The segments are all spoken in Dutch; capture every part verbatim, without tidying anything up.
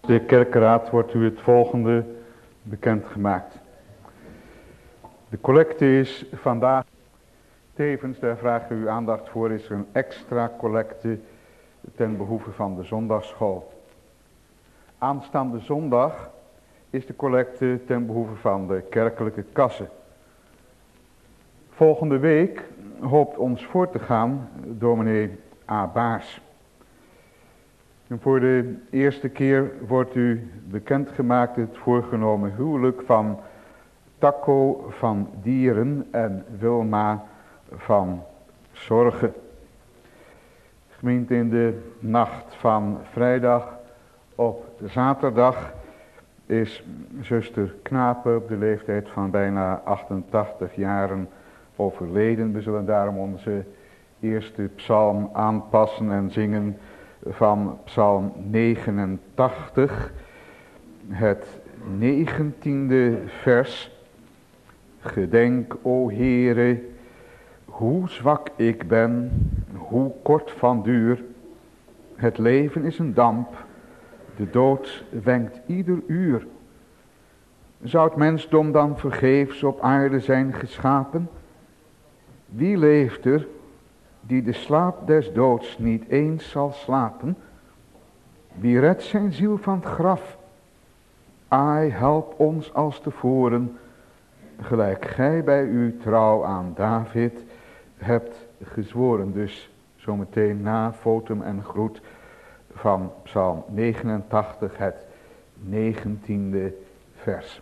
De kerkraad wordt u het volgende bekendgemaakt. De collecte is vandaag, tevens, daar vragen we uw aandacht voor, is er een extra collecte ten behoeve van de zondagsschool. Aanstaande zondag is de collecte ten behoeve van de kerkelijke kassen. Volgende week hoopt ons voor te gaan dominee A. Baars. En voor de eerste keer wordt u bekendgemaakt het voorgenomen huwelijk van Taco van Dieren en Wilma van Zorgen. Gemeente, in de nacht van vrijdag op zaterdag is zuster Knapen op de leeftijd van bijna achtentachtig jaren overleden. We zullen daarom onze eerste psalm aanpassen en zingen van psalm negenentachtig, het negentiende vers. Gedenk, o Heere, hoe zwak ik ben, hoe kort van duur. Het leven is een damp, de dood wenkt ieder uur. Zou het mensdom dan vergeefs op aarde zijn geschapen? Wie leeft er die de slaap des doods niet eens zal slapen? Wie redt zijn ziel van het graf? Ai, help ons als tevoren, gelijk gij bij uw trouw aan David hebt gezworen. Dus zometeen na fotum en groet van psalm negenentachtig, het negentiende vers.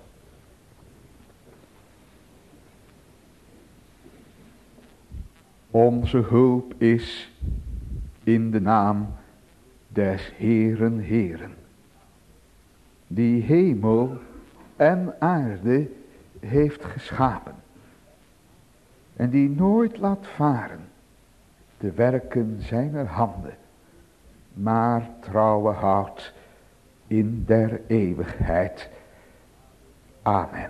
Onze hulp is in de naam des Heeren Heeren, die hemel en aarde heeft geschapen en die nooit laat varen de werken zijner handen, maar trouwe houdt in der eeuwigheid. Amen.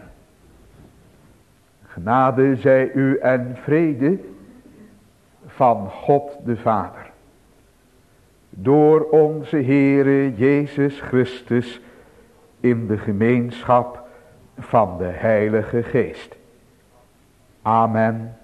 Genade zij u en vrede van God de Vader, door onze Heere Jezus Christus, in de gemeenschap van de Heilige Geest. Amen.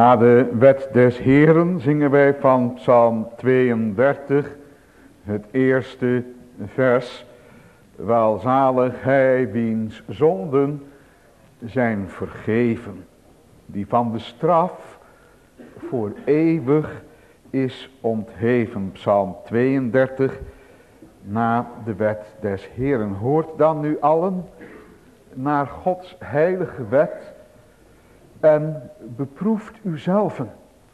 Na de wet des Heeren zingen wij van Psalm tweeëndertig, het eerste vers. Welzalig hij wiens zonden zijn vergeven, die van de straf voor eeuwig is ontheven. Psalm tweeëndertig, na de wet des Heeren. Hoort dan nu allen naar Gods heilige wet en beproeft uzelven.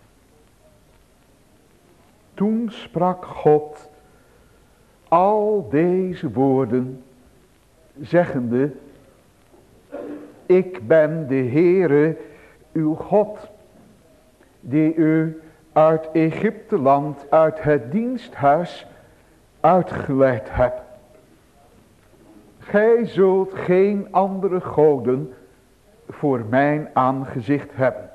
Toen sprak God al deze woorden, zeggende: ik ben de Heere uw God, die u uit Egypteland, uit het diensthuis uitgeleid heb. Gij zult geen andere goden voor mijn aangezicht hebben.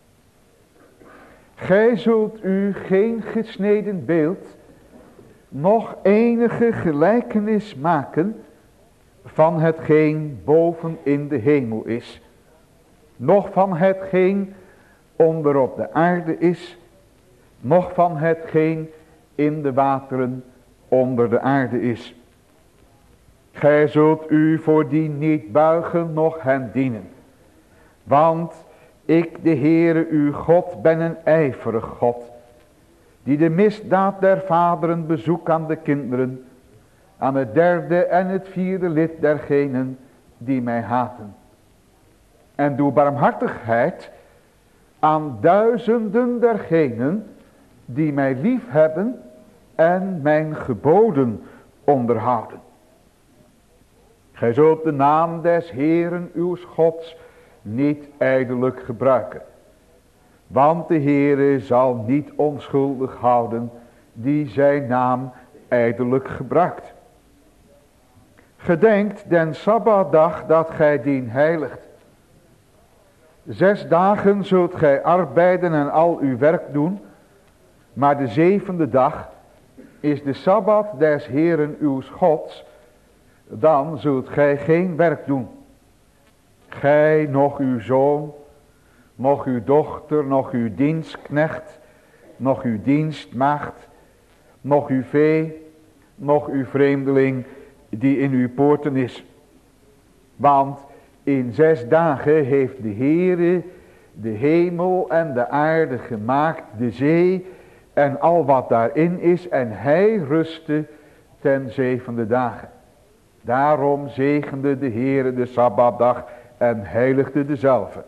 Gij zult u geen gesneden beeld, nog enige gelijkenis maken van hetgeen boven in de hemel is, noch van hetgeen onder op de aarde is, noch van hetgeen in de wateren onder de aarde is. Gij zult u voor die niet buigen, noch hen dienen. Want ik, de Heere uw God, ben een ijverig God, die de misdaad der vaderen bezoekt aan de kinderen, aan het derde en het vierde lid dergenen die mij haten. En doe barmhartigheid aan duizenden dergenen die mij lief hebben en mijn geboden onderhouden. Gij zult de naam des Heeren uws Gods niet ijdelijk gebruiken. Want de Heere zal niet onschuldig houden die zijn naam ijdelijk gebruikt. Gedenkt den Sabbatdag dat gij dien heiligt. Zes dagen zult gij arbeiden en al uw werk doen, maar de zevende dag is de Sabbat des Heeren uws Gods, dan zult gij geen werk doen. Gij, noch uw zoon, noch uw dochter, noch uw dienstknecht, noch uw dienstmaagd, noch uw vee, noch uw vreemdeling die in uw poorten is. Want in zes dagen heeft de Heere de hemel en de aarde gemaakt, de zee en al wat daarin is, en hij rustte ten zevende dagen. Daarom zegende de Heere de Sabbatdag en heiligde dezelve.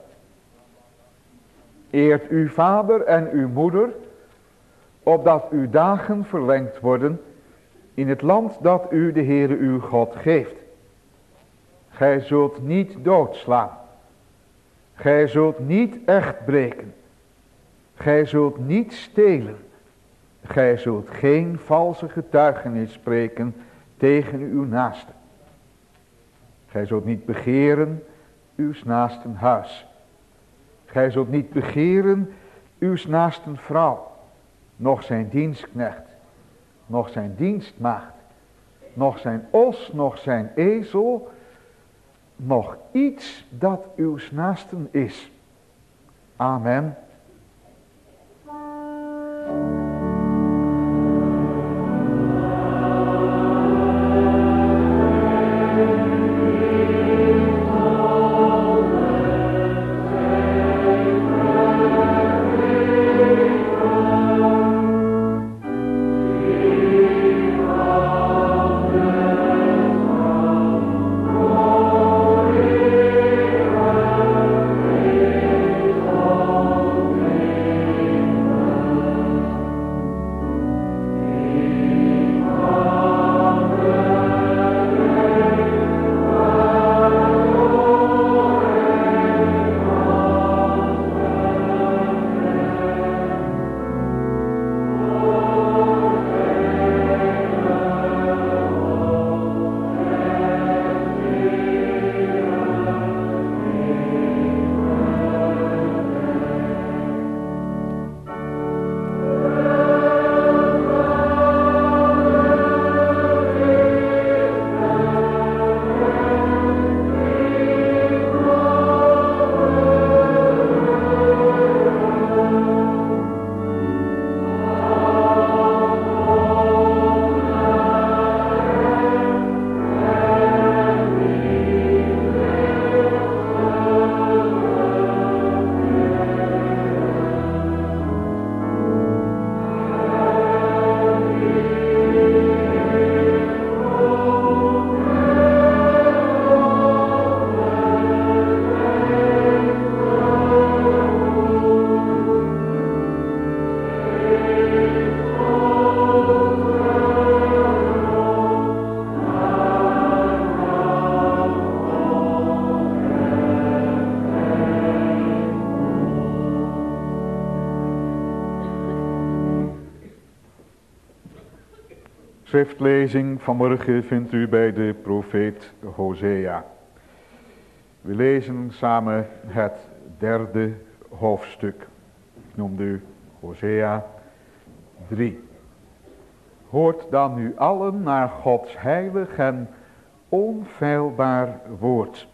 Eert uw vader en uw moeder, opdat uw dagen verlengd worden in het land dat u de Heere uw God geeft. Gij zult niet doodslaan. Gij zult niet echt breken. Gij zult niet stelen. Gij zult geen valse getuigenis spreken tegen uw naaste. Gij zult niet begeren uws naasten huis. Gij zult niet begeren uws naasten vrouw, noch zijn dienstknecht, noch zijn dienstmaagd, noch zijn os, noch zijn ezel, nog iets dat uws naasten is. Amen. schriftlezing vanmorgen vindt u bij de profeet Hosea. We lezen samen het derde hoofdstuk. Ik noemde u Hosea drie. Hoort dan nu allen naar Gods heilig en onfeilbaar woord.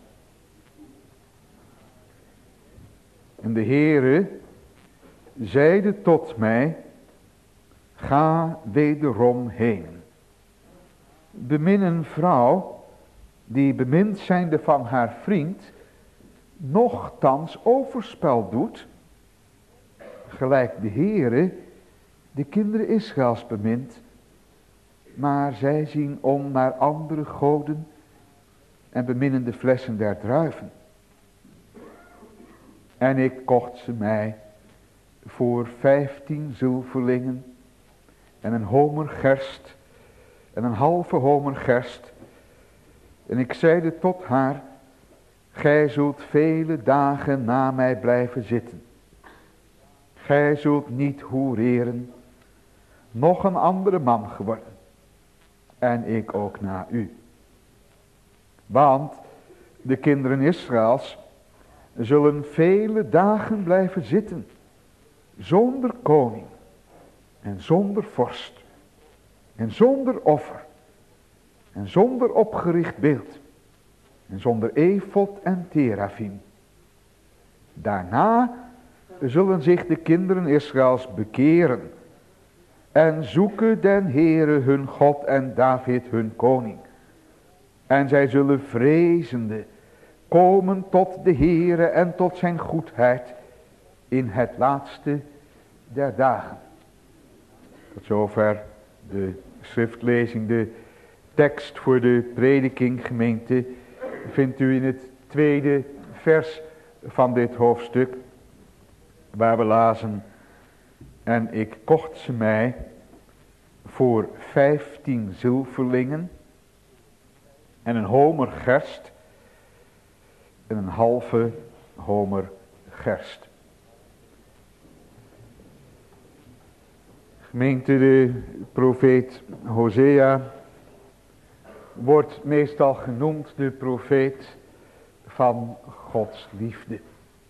En de Heere zeide tot mij, ga wederom heen. Bemin een vrouw, die bemind zijnde van haar vriend, nochtans overspel doet, gelijk de Heere de kinderen Israëls bemint, maar zij zien om naar andere goden en beminnen de flessen der druiven. En ik kocht ze mij voor vijftien zilverlingen en een homer gerst en een halve homer gerst. En ik zeide tot haar, gij zult vele dagen na mij blijven zitten. Gij zult niet hoereren, nog een andere man geworden. En ik ook na u. Want de kinderen Israëls zullen vele dagen blijven zitten, zonder koning en zonder vorst en zonder offer en zonder opgericht beeld en zonder efod en terafim. Daarna zullen zich de kinderen Israëls bekeren en zoeken den Heere hun God en David hun koning. En zij zullen vrezende komen tot de Heere en tot zijn goedheid in het laatste der dagen. Tot zover de schriftlezing, de tekst voor de prediking gemeente vindt u in het tweede vers van dit hoofdstuk, waar we lazen, en ik kocht ze mij voor vijftien zilverlingen en een homer gerst en een halve homer gerst. Gemeente, de profeet Hosea wordt meestal genoemd de profeet van Gods liefde.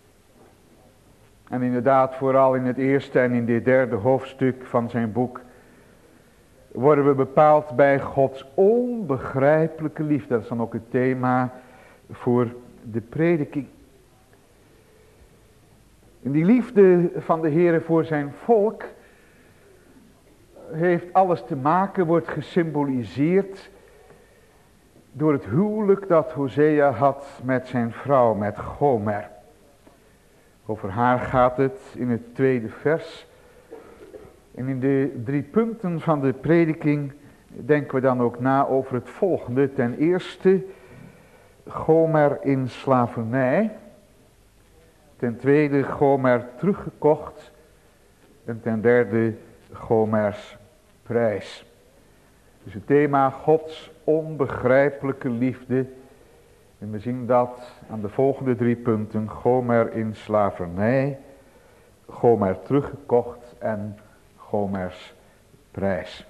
En inderdaad, vooral in het eerste en in dit derde hoofdstuk van zijn boek worden we bepaald bij Gods onbegrijpelijke liefde. Dat is dan ook het thema voor de prediking. En die liefde van de Heere voor zijn volk heeft alles te maken, wordt gesymboliseerd door het huwelijk dat Hosea had met zijn vrouw, met Gomer. Over haar gaat het in het tweede vers. En in de drie punten van de prediking denken we dan ook na over het volgende. Ten eerste, Gomer in slavernij. Ten tweede, Gomer teruggekocht. En ten derde, Gomers prijs. Dus het thema Gods onbegrijpelijke liefde. En we zien dat aan de volgende drie punten. Gomer in slavernij, Gomer teruggekocht en Gomers prijs.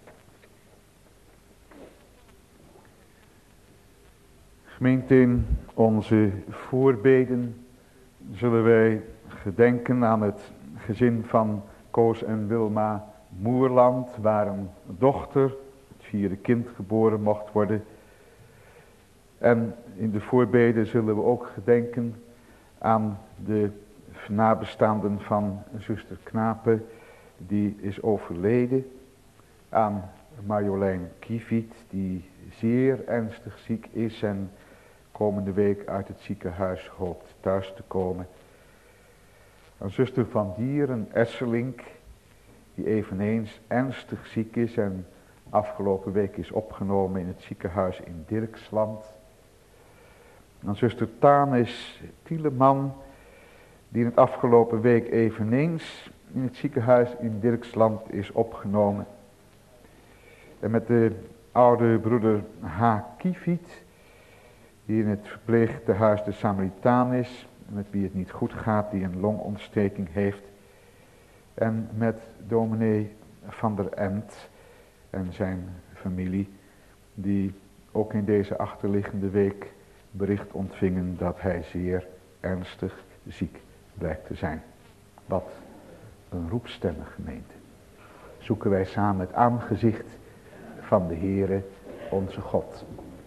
Gemeente, in onze voorbeden zullen wij gedenken aan het gezin van Koos en Wilma Moerland, waar een dochter, het vierde kind, geboren mocht worden. En in de voorbeden zullen we ook gedenken aan de nabestaanden van zuster Knape, die is overleden. Aan Marjolein Kieviet, die zeer ernstig ziek is en komende week uit het ziekenhuis hoopt thuis te komen. Aan zuster Van Dieren Esselink, die eveneens ernstig ziek is en afgelopen week is opgenomen in het ziekenhuis in Dirksland. Aan zuster Tanis Tieleman, die in het afgelopen week eveneens in het ziekenhuis in Dirksland is opgenomen. En met de oude broeder H. Kieviet, die in het verpleegtehuis de Samaritaan is, met wie het niet goed gaat, die een longontsteking heeft. En met dominee Van der Emt en zijn familie die ook in deze achterliggende week bericht ontvingen dat hij zeer ernstig ziek blijkt te zijn. Wat een roepstemme, gemeente. Zoeken wij samen het aangezicht van de Heere onze God.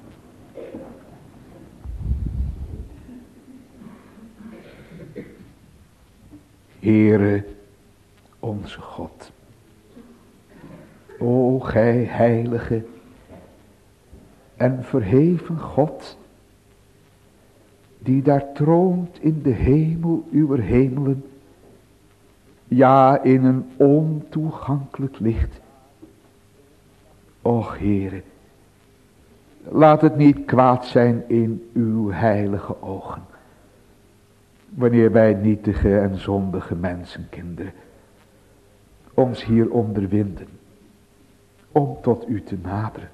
Heere onze God. O gij heilige en verheven God, die daar troont in de hemel uwer hemelen, ja in een ontoegankelijk licht. Och Heere, laat het niet kwaad zijn in uw heilige ogen, wanneer wij nietige en zondige mensenkinderen ons hier onderwinden om tot u te naderen.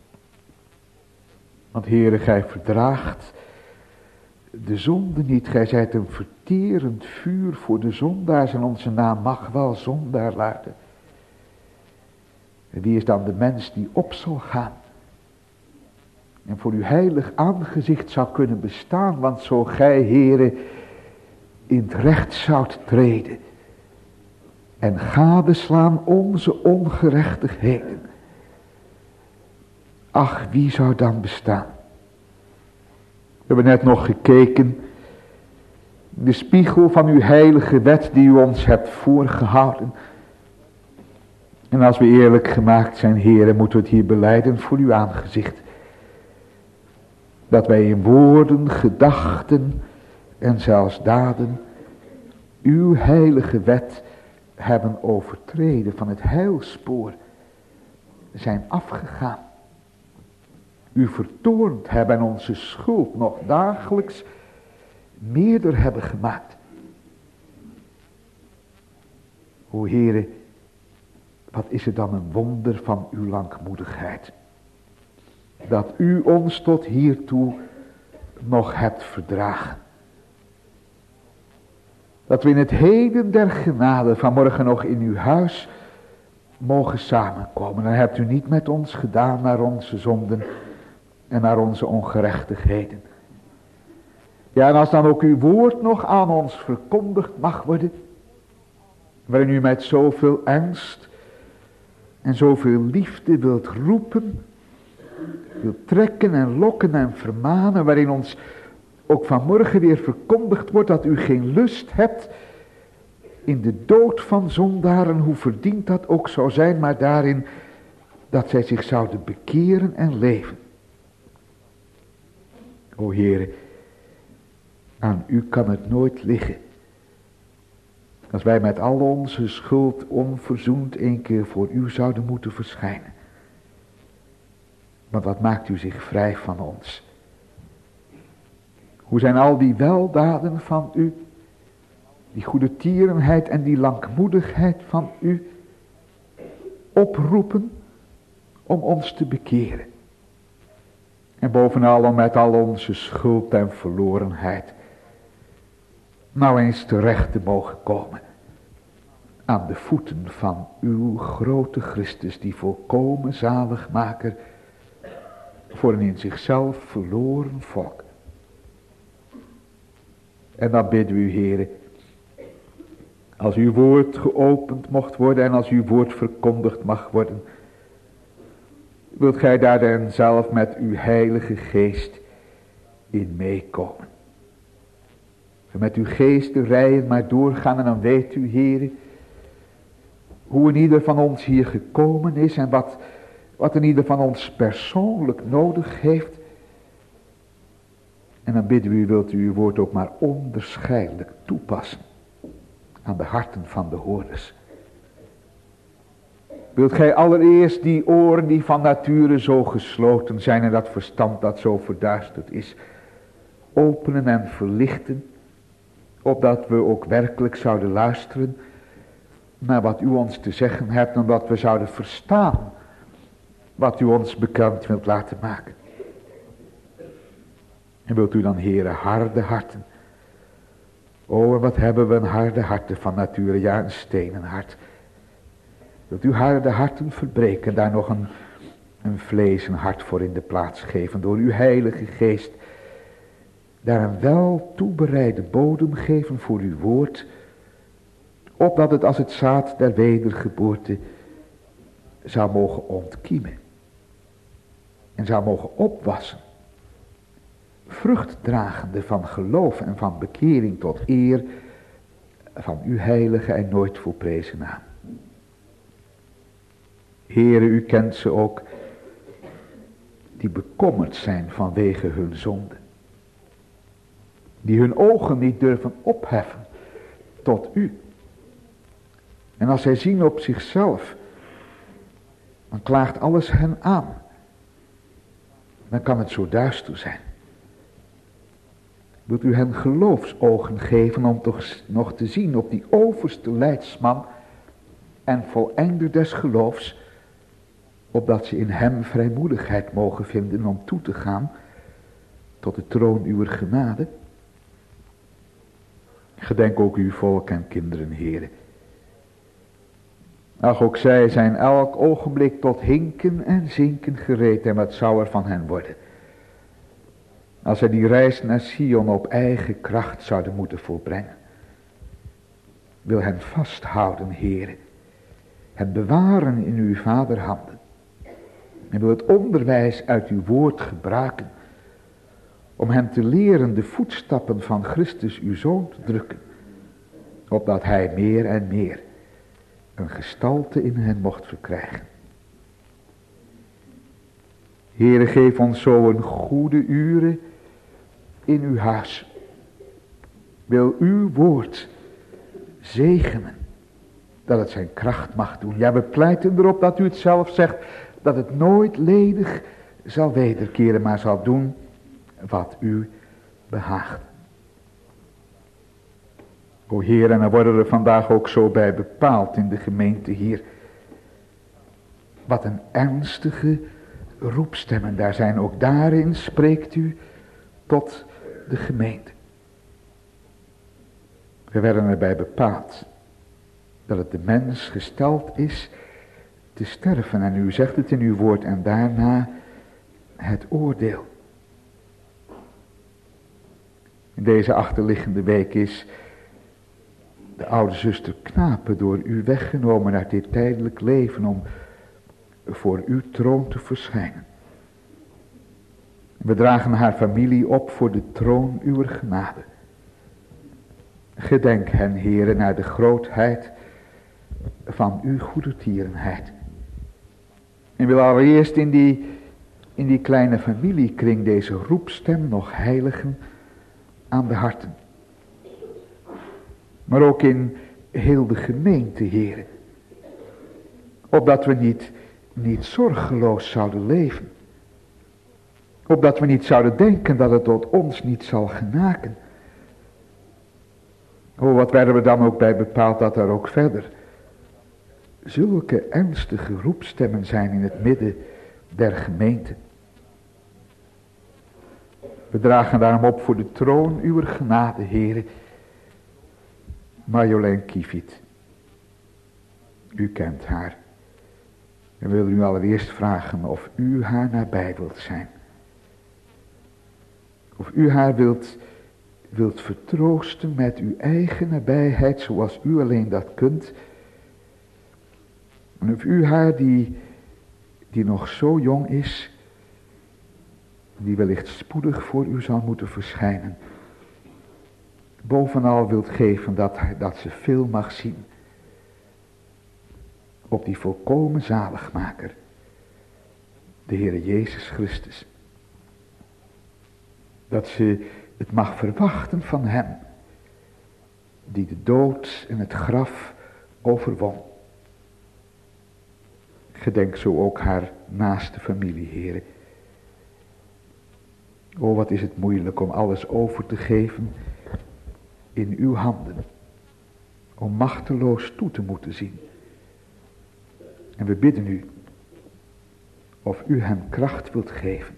Want Heere, gij verdraagt de zonde niet. Gij zijt een verterend vuur voor de zondaars en onze naam mag wel zondaar luiden. En wie is dan de mens die op zal gaan en voor uw heilig aangezicht zou kunnen bestaan? Want zo gij, Heere, in het recht zoudt treden en gadeslaan onze ongerechtigheden, ach, wie zou dan bestaan? We hebben net nog gekeken, de spiegel van uw heilige wet die u ons hebt voorgehouden. En als we eerlijk gemaakt zijn, Heere, moeten we het hier belijden voor uw aangezicht. Dat wij in woorden, gedachten en zelfs daden uw heilige wet hebben overtreden, van het heilspoor zijn afgegaan. U vertoornd hebben en onze schuld nog dagelijks meerder hebben gemaakt. O Heere, wat is het dan een wonder van uw langmoedigheid. Dat u ons tot hiertoe nog hebt verdragen. Dat we in het heden der genade vanmorgen nog in uw huis mogen samenkomen. Dan hebt u niet met ons gedaan naar onze zonden en naar onze ongerechtigheden. Ja, en als dan ook uw woord nog aan ons verkondigd mag worden, waarin u met zoveel ernst en zoveel liefde wilt roepen, wilt trekken en lokken en vermanen, waarin ons ook vanmorgen weer verkondigd wordt dat u geen lust hebt in de dood van zondaren, hoe verdiend dat ook zou zijn, maar daarin dat zij zich zouden bekeren en leven. O Heere, aan u kan het nooit liggen. Als wij met al onze schuld onverzoend een keer voor u zouden moeten verschijnen. Want wat maakt u zich vrij van ons? Hoe zijn al die weldaden van u, die goede tierenheid en die langmoedigheid van u oproepen om ons te bekeren. En bovenal om met al onze schuld en verlorenheid nou eens terecht te mogen komen aan de voeten van uw grote Christus, die volkomen zaligmaker voor een in zichzelf verloren volk. En dan bidden we u, Heere, als uw woord geopend mocht worden en als uw woord verkondigd mag worden, wilt gij daar dan zelf met uw heilige geest in meekomen. Met uw geest de rijen maar doorgaan en dan weet u, Heere, hoe een ieder van ons hier gekomen is en wat, wat een ieder van ons persoonlijk nodig heeft. En dan bidden we u, wilt u uw woord ook maar onderscheidelijk toepassen aan de harten van de hoorders. Wilt gij allereerst die oren die van nature zo gesloten zijn en dat verstand dat zo verduisterd is, openen en verlichten, opdat we ook werkelijk zouden luisteren naar wat u ons te zeggen hebt, en dat we zouden verstaan wat u ons bekend wilt laten maken. En wilt u dan, Heere, harde harten. O, en wat hebben we een harde harten van nature, ja, een stenen hart. Wilt u harde harten verbreken, daar nog een, een vlees en hart voor in de plaats geven. Door uw heilige geest daar een wel toebereide bodem geven voor uw woord. Opdat het als het zaad der wedergeboorte zou mogen ontkiemen. En zou mogen opwassen. Vruchtdragende van geloof en van bekering tot eer van uw heilige en nooit volprezen naam. Heere, u kent ze ook die bekommerd zijn vanwege hun zonde. Die hun ogen niet durven opheffen tot u. En als zij zien op zichzelf, dan klaagt alles hen aan. Dan kan het zo duister zijn. Wilt u hen geloofsogen geven om toch nog te zien op die overste leidsman en voleinder des geloofs, opdat ze in hem vrijmoedigheid mogen vinden om toe te gaan tot de troon uwer genade. Gedenk ook uw volk en kinderen, Heere. Ach, ook zij zijn elk ogenblik tot hinken en zinken gereed, en wat zou er van hen worden? Als zij die reis naar Sion op eigen kracht zouden moeten volbrengen. Wil hen vasthouden, Heere. Hen bewaren in uw vaderhanden. En wil het onderwijs uit uw woord gebruiken. Om hen te leren de voetstappen van Christus uw Zoon te drukken. Opdat hij meer en meer een gestalte in hen mocht verkrijgen. Heere, geef ons zo een goede uren in uw huis. Wil uw woord zegenen, dat het zijn kracht mag doen. Ja, we pleiten erop dat u het zelf zegt, dat het nooit ledig zal wederkeren, maar zal doen wat u behaagt. O Heer, en er worden er vandaag ook zo bij bepaald in de gemeente hier. Wat een ernstige roepstemmen daar zijn. Ook daarin spreekt u tot de gemeente. We werden erbij bepaald dat het de mens gesteld is te sterven. En u zegt het in uw woord, en daarna het oordeel. In deze achterliggende week is de oude zuster Knapen door u weggenomen uit dit tijdelijk leven om voor uw troon te verschijnen. We dragen haar familie op voor de troon uwer genade. Gedenk hen, Heere, naar de grootheid van uw goedertierenheid. En wil allereerst in die, in die kleine familiekring deze roepstem nog heiligen aan de harten. Maar ook in heel de gemeente, Heere. Opdat we niet, niet zorgeloos zouden leven. Opdat we niet zouden denken dat het tot ons niet zal genaken. Oh, wat werden we dan ook bij bepaald dat er ook verder zulke ernstige roepstemmen zijn in het midden der gemeente. We dragen daarom op voor de troon uwer genade, Heere, Marjolein Kiefiet. U kent haar. En wil u allereerst vragen of u haar nabij wilt zijn. Of u haar wilt, wilt vertroosten met uw eigen nabijheid, zoals u alleen dat kunt. En of u haar, die, die nog zo jong is, die wellicht spoedig voor u zal moeten verschijnen, bovenal wilt geven dat, dat ze veel mag zien op die volkomen zaligmaker, de Heere Jezus Christus. Dat ze het mag verwachten van hem, die de dood en het graf overwon. Gedenk zo ook haar naaste familie, Heere. O, wat is het moeilijk om alles over te geven in uw handen. Om machteloos toe te moeten zien. En we bidden u of u hen kracht wilt geven.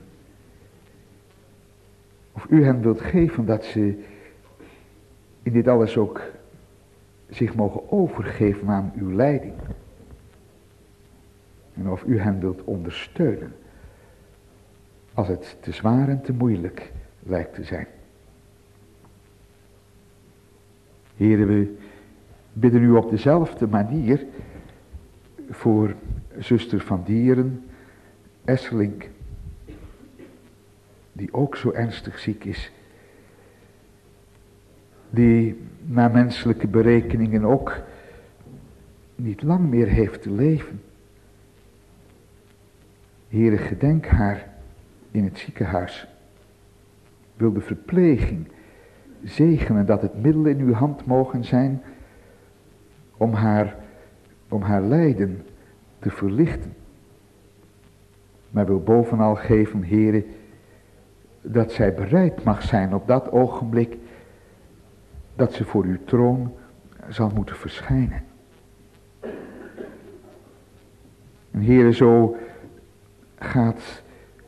Of u hen wilt geven dat ze in dit alles ook zich mogen overgeven aan uw leiding. En of u hen wilt ondersteunen als het te zwaar en te moeilijk lijkt te zijn. Heren, we bidden u op dezelfde manier voor zuster Van Dieren, Esselink, die ook zo ernstig ziek is. Die naar menselijke berekeningen ook niet lang meer heeft te leven. Heere, gedenk haar in het ziekenhuis. Wil de verpleging zegenen dat het middel in uw hand mogen zijn om haar, om haar lijden te verlichten. Maar wil bovenal geven, Heere, dat zij bereid mag zijn op dat ogenblik dat ze voor uw troon zal moeten verschijnen. En Heere, zo gaat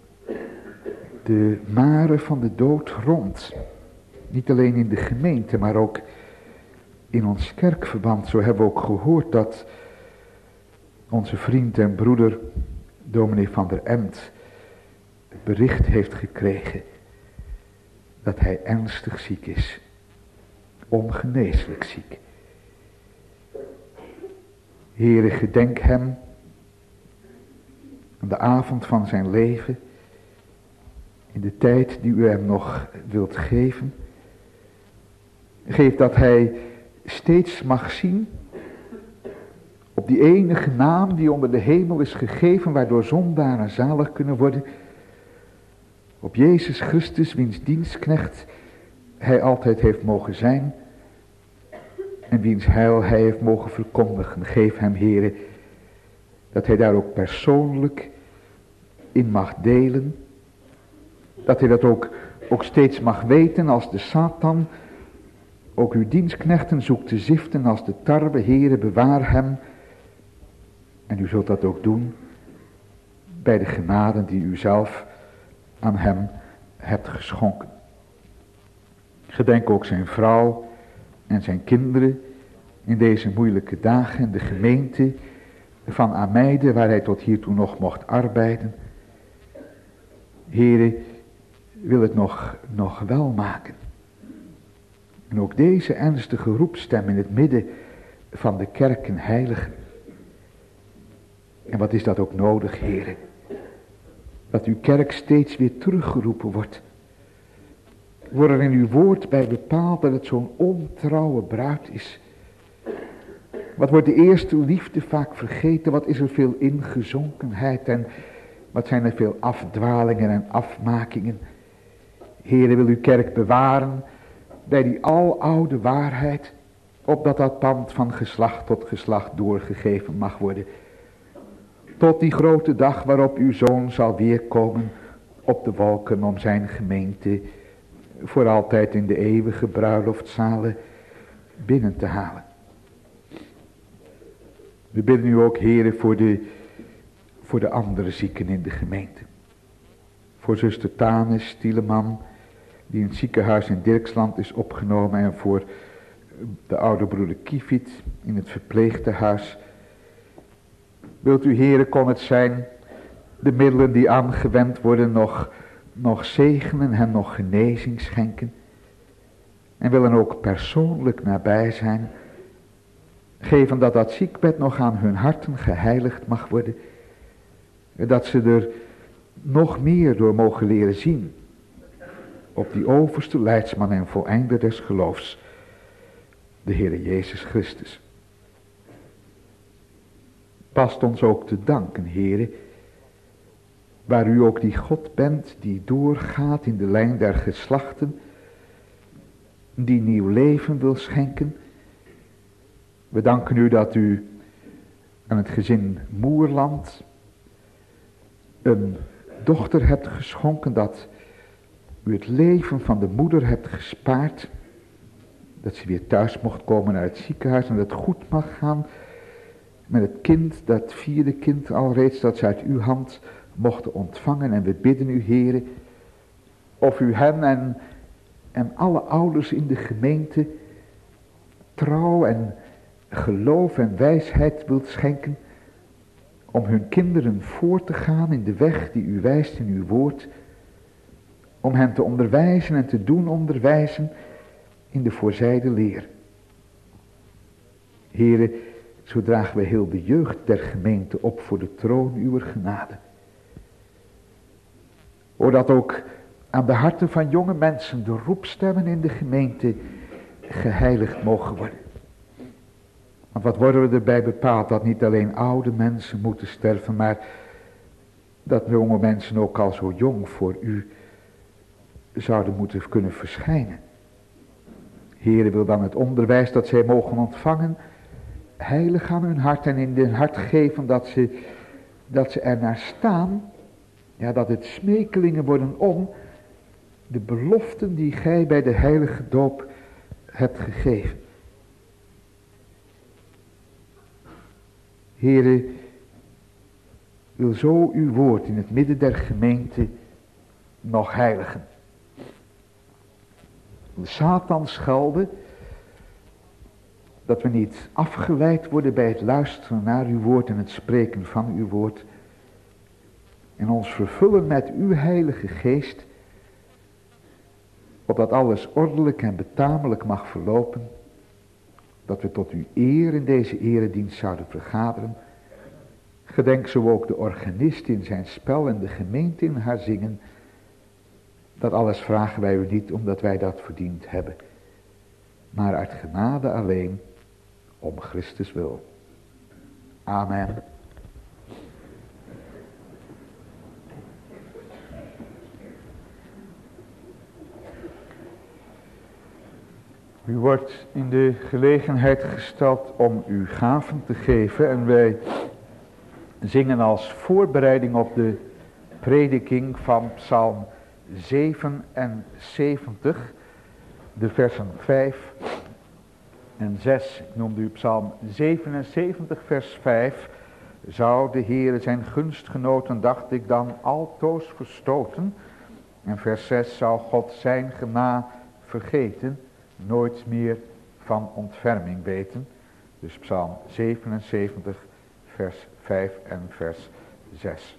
de mare van de dood rond. Niet alleen in de gemeente, maar ook in ons kerkverband. Zo hebben we ook gehoord dat onze vriend en broeder dominee van der Emt het bericht heeft gekregen dat hij ernstig ziek is. Ongeneeslijk ziek. Heere, gedenk hem aan de avond van zijn leven, in de tijd die u hem nog wilt geven. Geef dat hij steeds mag zien op die enige naam die onder de hemel is gegeven, waardoor zondaren zalig kunnen worden. Op Jezus Christus, wiens dienstknecht hij altijd heeft mogen zijn en wiens heil hij heeft mogen verkondigen. Geef hem, Heere, dat hij daar ook persoonlijk in mag delen. Dat hij dat ook, ook steeds mag weten als de Satan ook uw dienstknechten zoekt te ziften als de tarwe. Heere, bewaar hem. En u zult dat ook doen bij de genade die u zelf aan hem hebt geschonken. Gedenk ook zijn vrouw en zijn kinderen in deze moeilijke dagen. De gemeente van Ameide, waar hij tot hiertoe nog mocht arbeiden. Heere, wil het nog, nog wel maken. En ook deze ernstige roepstem in het midden van de kerken heiligen. En wat is dat ook nodig, Heere? Dat uw kerk steeds weer teruggeroepen wordt. Wordt er in uw woord bij bepaald dat het zo'n ontrouwe bruid is. Wat wordt de eerste liefde vaak vergeten? Wat is er veel ingezonkenheid en wat zijn er veel afdwalingen en afmakingen? Heere, wil uw kerk bewaren bij die aloude waarheid, opdat dat pand van geslacht tot geslacht doorgegeven mag worden. Tot die grote dag waarop uw zoon zal weerkomen op de wolken om zijn gemeente voor altijd in de eeuwige bruiloftzalen binnen te halen. We bidden u ook, Heere, voor de, voor de andere zieken in de gemeente. Voor zuster Tane Stieleman, die in het ziekenhuis in Dirksland is opgenomen, en voor de oude broeder Kievit in het verpleegtehuis. Wilt u, Heere, kon het zijn, de middelen die aangewend worden nog, nog zegenen en nog genezing schenken. En willen ook persoonlijk nabij zijn. Geven dat dat ziekbed nog aan hun harten geheiligd mag worden. Dat ze er nog meer door mogen leren zien. Op die overste leidsman en voleinder des geloofs, de Heere Jezus Christus. Past ons ook te danken, Heere, waar u ook die God bent die doorgaat in de lijn der geslachten, die nieuw leven wil schenken. We danken u dat u aan het gezin Moerland een dochter hebt geschonken, dat u het leven van de moeder hebt gespaard, dat ze weer thuis mocht komen uit het ziekenhuis en dat het goed mag gaan met het kind, dat vierde kind alreeds, dat ze uit uw hand mochten ontvangen. En we bidden u, Heere, of u hen en, en alle ouders in de gemeente trouw en geloof en wijsheid wilt schenken, om hun kinderen voor te gaan in de weg die u wijst in uw woord, om hen te onderwijzen en te doen onderwijzen in de voorzijde leer. Here, zo dragen we heel de jeugd der gemeente op voor de troon uwer genade. O, dat ook aan de harten van jonge mensen de roepstemmen in de gemeente geheiligd mogen worden. Want wat worden we erbij bepaald? Dat niet alleen oude mensen moeten sterven, maar dat jonge mensen ook al zo jong voor u zouden moeten kunnen verschijnen. Heere, wil dan het onderwijs dat zij mogen ontvangen heilig aan hun hart en in hun hart geven dat ze, dat ze ernaar staan, ja, dat het smekelingen worden om de beloften die gij bij de heilige doop hebt gegeven. Heere, wil zo uw woord in het midden der gemeente nog heiligen. De Satan schelden dat we niet afgeleid worden bij het luisteren naar uw woord en het spreken van uw woord. En ons vervullen met uw heilige geest, opdat alles ordelijk en betamelijk mag verlopen, dat we tot uw eer in deze eredienst zouden vergaderen. Gedenk zo ook de organist in zijn spel en de gemeente in haar zingen. Dat alles vragen wij u niet omdat wij dat verdiend hebben, maar uit genade alleen, om Christus wil. Amen. U wordt in de gelegenheid gesteld om uw gaven te geven en wij zingen als voorbereiding op de prediking van Psalm zevenenzeventig, de versen vijf en zes. Ik noemde u Psalm zevenenzeventig vers vijf. Zou de Heere zijn gunstgenoten, dacht ik dan, altoos verstoten. En vers zes, zou God zijn gena vergeten, nooit meer van ontferming weten. Dus Psalm zevenenzeventig vers vijf en vers zes.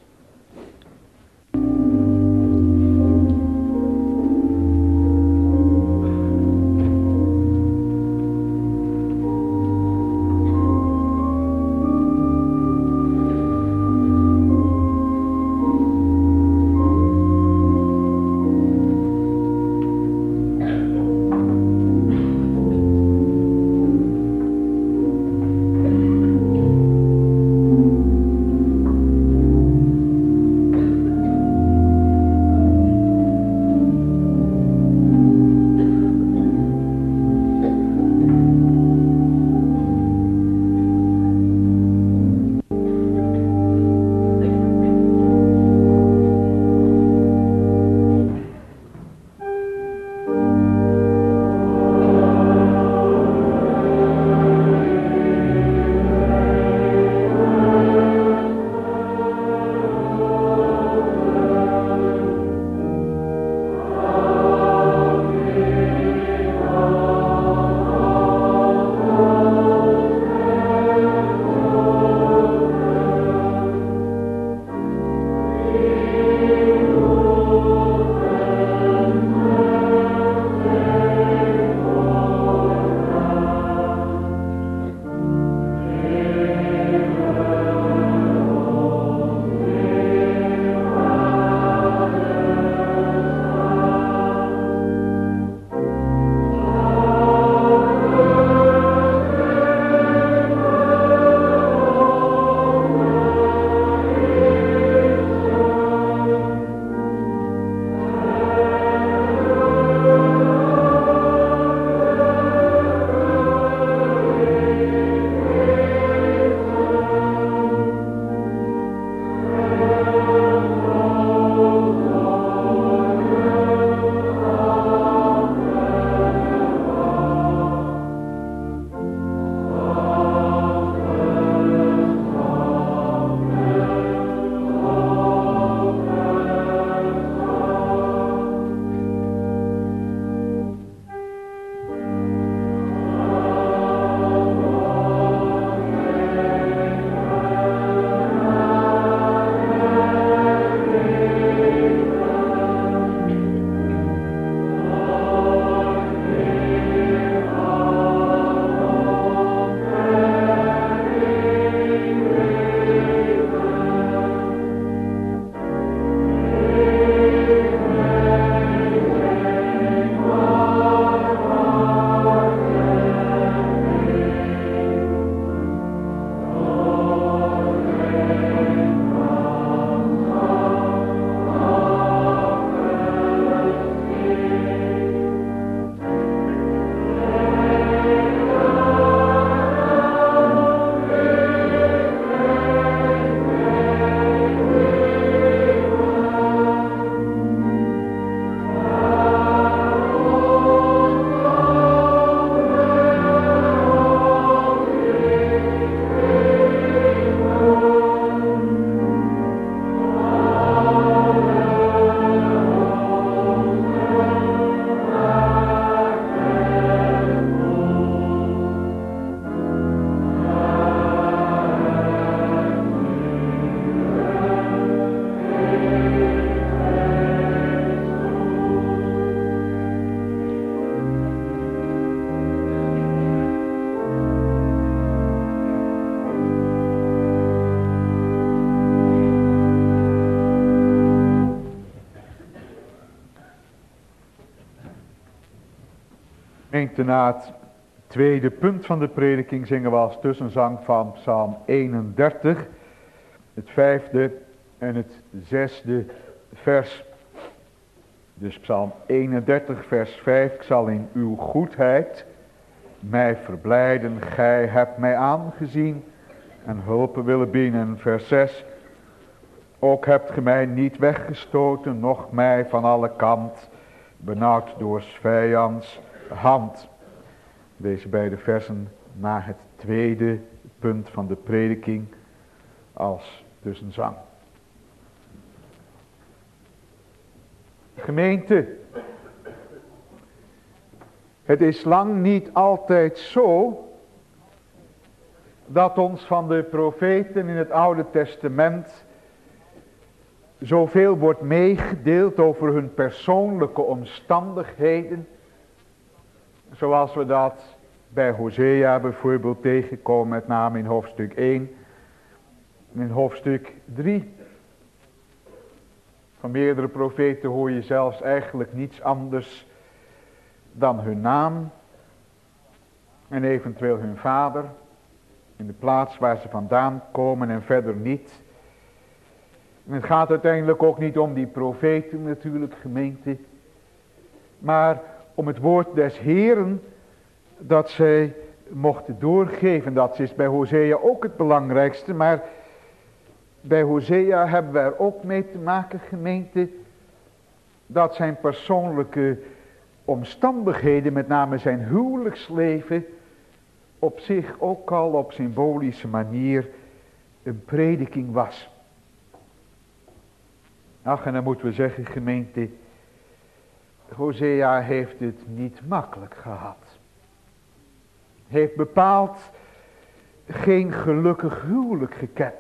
Gemeente, na het tweede punt van de prediking zingen we als tussenzang van Psalm eenendertig, het vijfde en het zesde vers. Dus Psalm eenendertig vers vijf, ik zal in uw goedheid mij verblijden, gij hebt mij aangezien en hulpen willen bieden. Vers zes, ook hebt ge mij niet weggestoten, noch mij van alle kant benauwd door 's vijands hand. Deze beide versen na het tweede punt van de prediking als tussenzang. Gemeente, het is lang niet altijd zo dat ons van de profeten in het Oude Testament zoveel wordt meegedeeld over hun persoonlijke omstandigheden, zoals we dat bij Hosea bijvoorbeeld tegenkomen, met name in hoofdstuk één, in hoofdstuk drie. Van meerdere profeten hoor je zelfs eigenlijk niets anders dan hun naam en eventueel hun vader, in de plaats waar ze vandaan komen en verder niet. En het gaat uiteindelijk ook niet om die profeten natuurlijk, gemeente, maar om het woord des Heeren dat zij mochten doorgeven. Dat is bij Hosea ook het belangrijkste, maar bij Hosea hebben we er ook mee te maken, gemeente, dat zijn persoonlijke omstandigheden, met name zijn huwelijksleven, op zich ook al op symbolische manier een prediking was. Ach, en dan moeten we zeggen, gemeente, Hosea heeft het niet makkelijk gehad. Heeft bepaald geen gelukkig huwelijk gekend.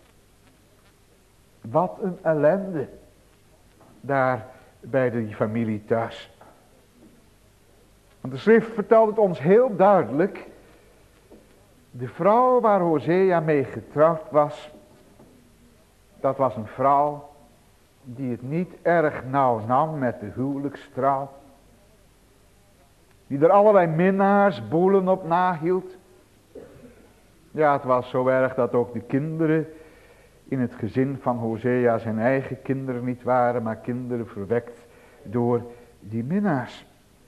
Wat een ellende daar bij die familie thuis. Want de schrift vertelt het ons heel duidelijk. De vrouw waar Hosea mee getrouwd was, dat was een vrouw die het niet erg nauw nam met de huwelijkstrouw. Die er allerlei minnaars, boelen op nahield. Ja, het was zo erg dat ook de kinderen in het gezin van Hosea zijn eigen kinderen niet waren, maar kinderen verwekt door die minnaars.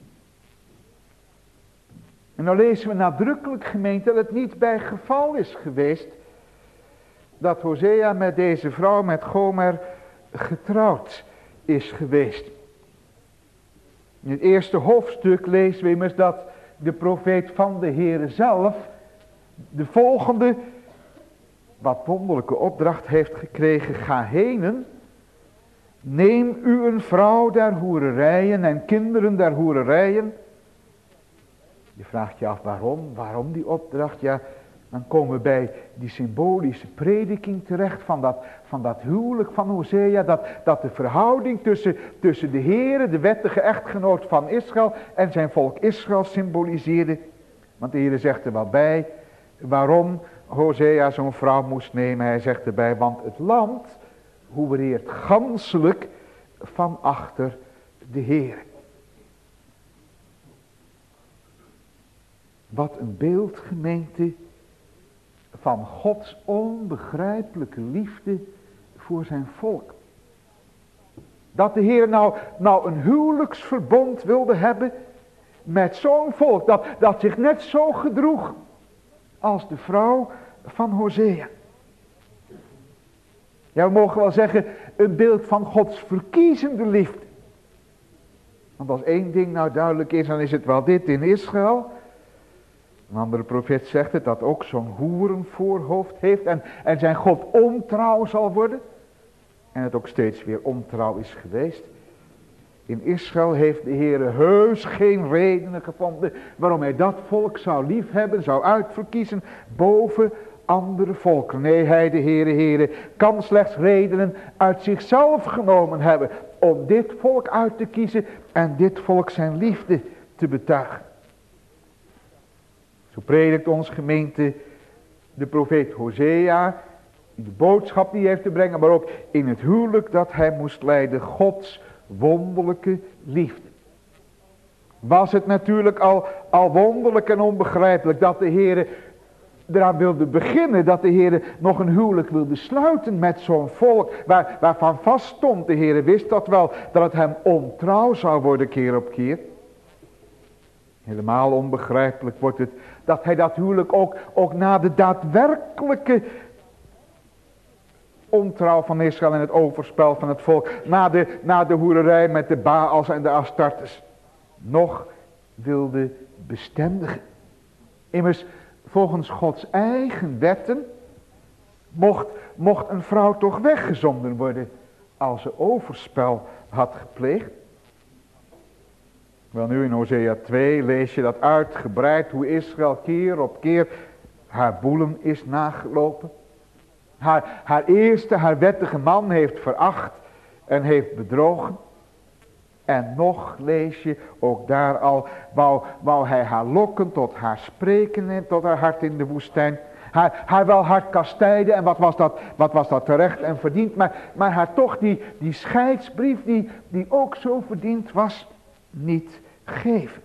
En nou lezen we nadrukkelijk, gemeente, dat het niet bij geval is geweest dat Hosea met deze vrouw, met Gomer, getrouwd is geweest. In het eerste hoofdstuk lezen we immers dat de profeet van de Heere zelf de volgende, wat wonderlijke opdracht heeft gekregen: ga henen, neem u een vrouw der hoererijen en kinderen der hoererijen. Je vraagt je af waarom, waarom die opdracht? Ja, dan komen we bij die symbolische prediking terecht van dat, van dat huwelijk van Hosea. Dat, dat de verhouding tussen, tussen de Heere, de wettige echtgenoot van Israël, en zijn volk Israël symboliseerde. Want de Heere zegt er wat bij waarom Hosea zo'n vrouw moest nemen. Hij zegt erbij, want het land hoereert ganselijk van achter de Heere. Wat een beeld, gemeente, van Gods onbegrijpelijke liefde voor zijn volk. Dat de Heer nou, nou een huwelijksverbond wilde hebben met zo'n volk, dat, dat zich net zo gedroeg als de vrouw van Hosea. Ja, we mogen wel zeggen, een beeld van Gods verkiezende liefde. Want als één ding nou duidelijk is, dan is het wel dit in Israël. Een andere profeet zegt het, dat ook zo'n hoerenvoorhoofd heeft en, en zijn God ontrouw zal worden. En het ook steeds weer ontrouw is geweest. In Israël heeft de Heere heus geen redenen gevonden waarom hij dat volk zou liefhebben, zou uitverkiezen boven andere volken. Nee, hij, de Heere, Heere, kan slechts redenen uit zichzelf genomen hebben om dit volk uit te kiezen en dit volk zijn liefde te betuigen. Zo predikt ons, gemeente, de profeet Hosea, in de boodschap die hij heeft te brengen, maar ook in het huwelijk dat hij moest leiden, Gods wonderlijke liefde. was het natuurlijk al, al wonderlijk en onbegrijpelijk dat de Heere eraan wilde beginnen, dat de Heere nog een huwelijk wilde sluiten met zo'n volk, waar, waarvan vast stond, de Heere wist dat wel, dat het hem ontrouw zou worden keer op keer. Helemaal onbegrijpelijk wordt het dat hij dat huwelijk ook, ook na de daadwerkelijke ontrouw van Israël en het overspel van het volk, na de, na de hoererij met de Baals en de Astartes, nog wilde bestendigen. Immers, volgens Gods eigen wetten mocht, mocht een vrouw toch weggezonden worden als ze overspel had gepleegd. Wel nu in Hosea twee lees je dat uitgebreid, hoe Israël keer op keer haar boelen is nagelopen. Haar, haar eerste, haar wettige man heeft veracht en heeft bedrogen. En nog lees je, ook daar al, wou, wou hij haar lokken tot haar spreken en tot haar hart in de woestijn. Haar, haar wel hard kastijden en wat was dat, wat was dat terecht en verdiend. Maar, maar haar toch die, die scheidsbrief die, die ook zo verdiend was, niet geven.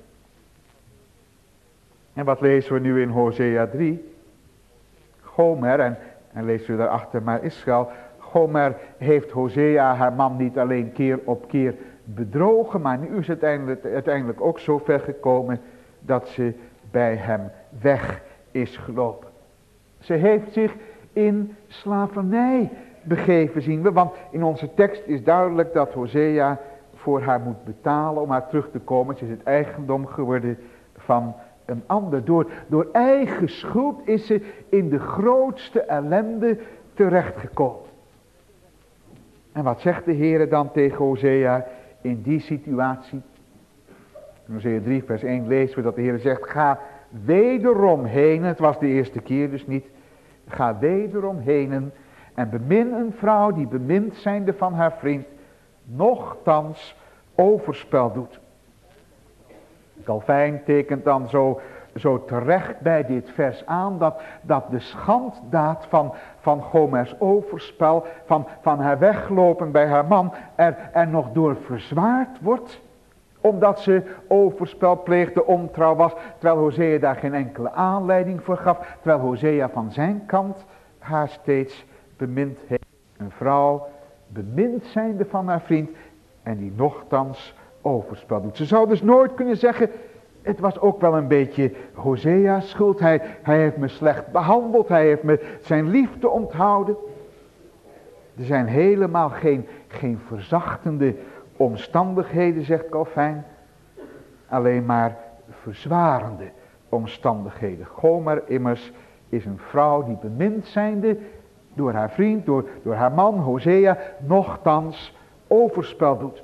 En wat lezen we nu in Hosea drie? Gomer, en, en lezen we daarachter maar Israël. Gomer heeft Hosea, haar man, niet alleen keer op keer bedrogen, maar nu is het uiteindelijk, uiteindelijk ook zo ver gekomen dat ze bij hem weg is gelopen. Ze heeft zich in slavernij begeven, zien we, want in onze tekst is duidelijk dat Hosea voor haar moet betalen om haar terug te komen. Ze is het eigendom geworden van een ander. Door, door eigen schuld is ze in de grootste ellende terechtgekomen. En wat zegt de Heere dan tegen Hosea in die situatie? In Hosea drie vers één lezen we dat de Heere zegt, ga wederom heen, het was de eerste keer dus niet, ga wederom heen en bemin een vrouw die bemind zijnde van haar vriend, nochtans overspel doet. Calvijn tekent dan zo, zo terecht bij dit vers aan dat, dat de schanddaad van, van Gomers overspel, van, van haar weglopen bij haar man, er, er nog door verzwaard wordt, omdat ze overspel pleegde, ontrouw was, terwijl Hosea daar geen enkele aanleiding voor gaf, terwijl Hosea van zijn kant haar steeds bemind heeft. Een vrouw bemind zijnde van haar vriend en die nochtans overspel doet. Ze zou dus nooit kunnen zeggen, het was ook wel een beetje Hosea's schuld. Hij, hij heeft me slecht behandeld, hij heeft me zijn liefde onthouden. Er zijn helemaal geen, geen verzachtende omstandigheden, zegt Calvijn. Alleen maar verzwarende omstandigheden. Gomer immers is een vrouw die bemind zijnde door haar vriend, door, door haar man Hosea, nochtans overspel doet.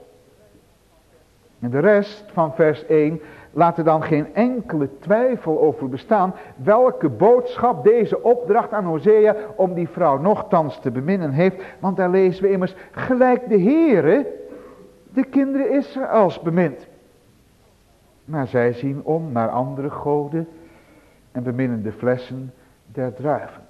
En de rest van vers één laat er dan geen enkele twijfel over bestaan welke boodschap deze opdracht aan Hosea om die vrouw nochtans te beminnen heeft. Want daar lezen we immers, gelijk de Heere de kinderen Israëls bemint. Maar zij zien om naar andere goden en beminnen de flessen der druiven.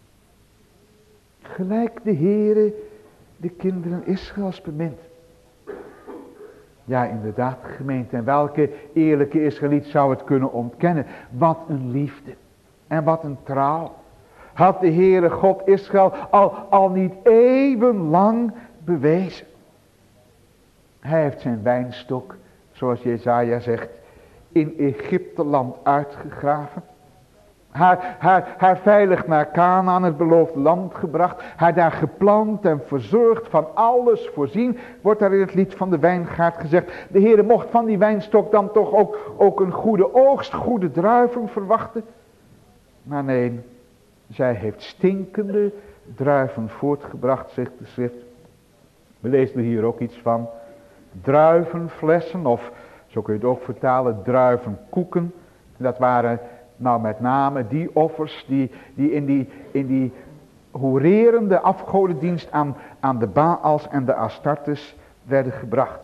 Gelijk de Heere de kinderen Israëls bemint. Ja, inderdaad, gemeente. En welke eerlijke Israëliet zou het kunnen ontkennen? Wat een liefde. En wat een trouw. Had de Heere God Israël al, al niet eeuwenlang bewezen. Hij heeft zijn wijnstok, zoals Jesaja zegt, in Egypteland uitgegraven. Haar, haar, haar veilig naar Kanaan, het beloofde land gebracht. Haar daar geplant en verzorgd, van alles voorzien. Wordt daar in het lied van de wijngaard gezegd. De Heere mocht van die wijnstok dan toch ook, ook een goede oogst, goede druiven verwachten. Maar nee, zij heeft stinkende druiven voortgebracht, zegt de schrift. We lezen er hier ook iets van. Druivenflessen, of zo kun je het ook vertalen, druivenkoeken. Dat waren nou met name die offers die, die in die, in die hoererende afgodendienst aan, aan de Baals en de Astartes werden gebracht.